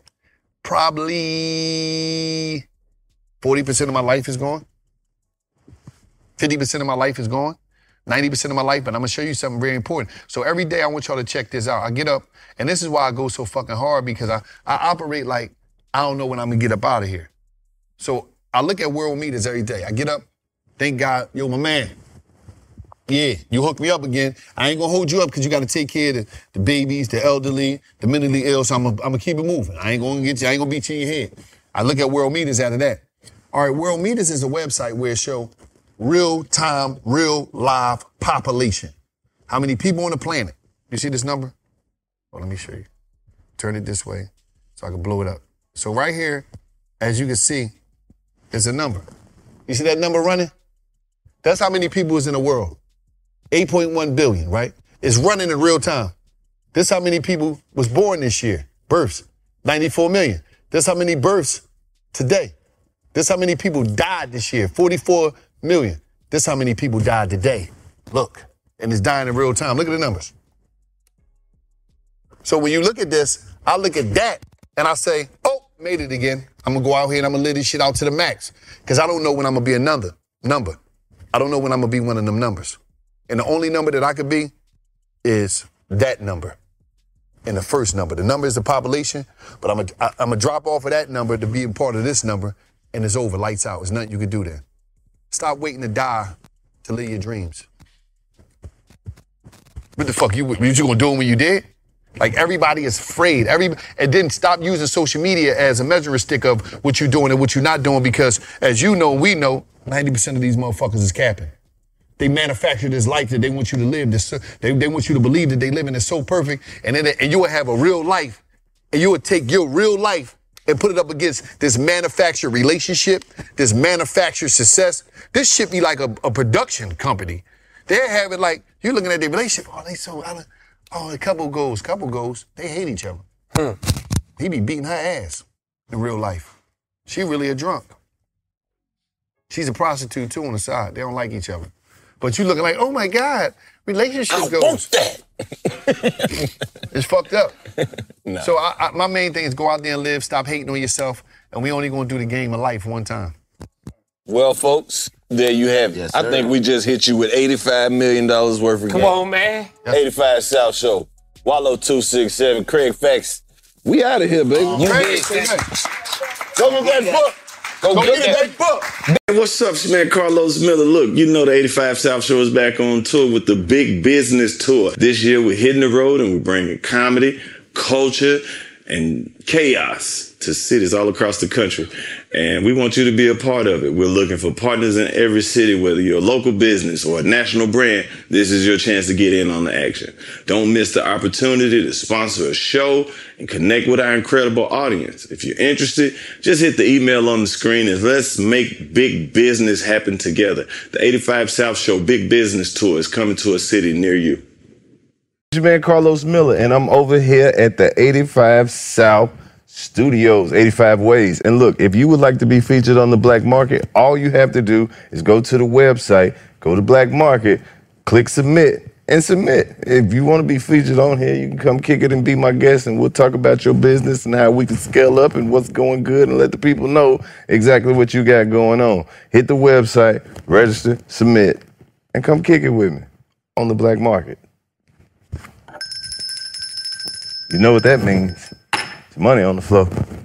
probably 40% of my life is gone. 50% of my life is gone. 90% of my life, but I'm going to show you something very important. So every day I want y'all to check this out. I get up, and this is why I go so fucking hard, because I operate like I don't know when I'm going to get up out of here. So I look at world meters every day. I get up, thank God, yo, my man. Yeah, you hooked me up again. I ain't gonna hold you up because you gotta take care of the babies, the elderly, the mentally ill, so I'm gonna keep it moving. I ain't gonna beat you in your head. I look at World Meters out of that. All right, World Meters is a website where it shows real-time, real live population. How many people on the planet? You see this number? Well, let me show you. Turn it this way so I can blow it up. So right here, as you can see, there's a number. You see that number running? That's how many people is in the world. 8.1 billion, right? It's running in real time. This how many people was born this year. Births, 94 million. This how many births today. This how many people died this year, 44 million. This how many people died today. Look, and it's dying in real time. Look at the numbers. So when you look at this, I look at that and I say, oh, made it again. I'm gonna go out here and I'm gonna live this shit out to the max. Because I don't know when I'm gonna be another number. I don't know when I'm gonna be one of them numbers. And the only number that I could be is that number. And the first number. The number is the population, but I'm gonna drop off of that number to be a part of this number, and it's over, lights out. There's nothing you can do then. Stop waiting to die to live your dreams. What the fuck, you gonna do it when you dead? Like, everybody is afraid. And then stop using social media as a measuring stick of what you're doing and what you're not doing, because as you know, we know, 90% of these motherfuckers is capping. They manufacture this life that they want you to live. They want you to believe that they live in it so perfect, and you will have a real life, and you would take your real life and put it up against this manufactured relationship, this manufactured success. This shit be like a production company. They're having, like, you're looking at their relationship, a couple goes. They hate each other. He be beating her ass in real life. She really a drunk. She's a prostitute too on the side. They don't like each other. But you looking like, oh my God, relationship goes. I want that. It's fucked up. No. So my main thing is go out there and live, stop hating on yourself, and we only gonna do the game of life one time. Well, folks, there you have it. Yes, I think we just hit you with $85 million worth of game. Come on, man. 85 South Show. Wallow 267, Craig Facts. We out of here, baby. Go get that book. Go get that book. Man, what's up, man? Carlos Miller. Look, you know the 85 South Show is back on tour with the Big Business Tour. This year we're hitting the road and we're bringing comedy, culture, and chaos to cities all across the country. And we want you to be a part of it. We're looking for partners in every city, whether you're a local business or a national brand. This is your chance to get in on the action. Don't miss the opportunity to sponsor a show and connect with our incredible audience. If you're interested, just hit the email on the screen and let's make big business happen together. The 85 South Show Big Business Tour is coming to a city near you. It's your man Carlos Miller, and I'm over here at the 85 South Studios, 85 Ways. And look, if you would like to be featured on the Black Market, all you have to do is go to the website, go to Black Market, click submit, and submit. If you want to be featured on here, you can come kick it and be my guest, and we'll talk about your business and how we can scale up and what's going good and let the people know exactly what you got going on. Hit the website, register, submit, and come kick it with me on the Black Market. You know what that means. It's money on the floor.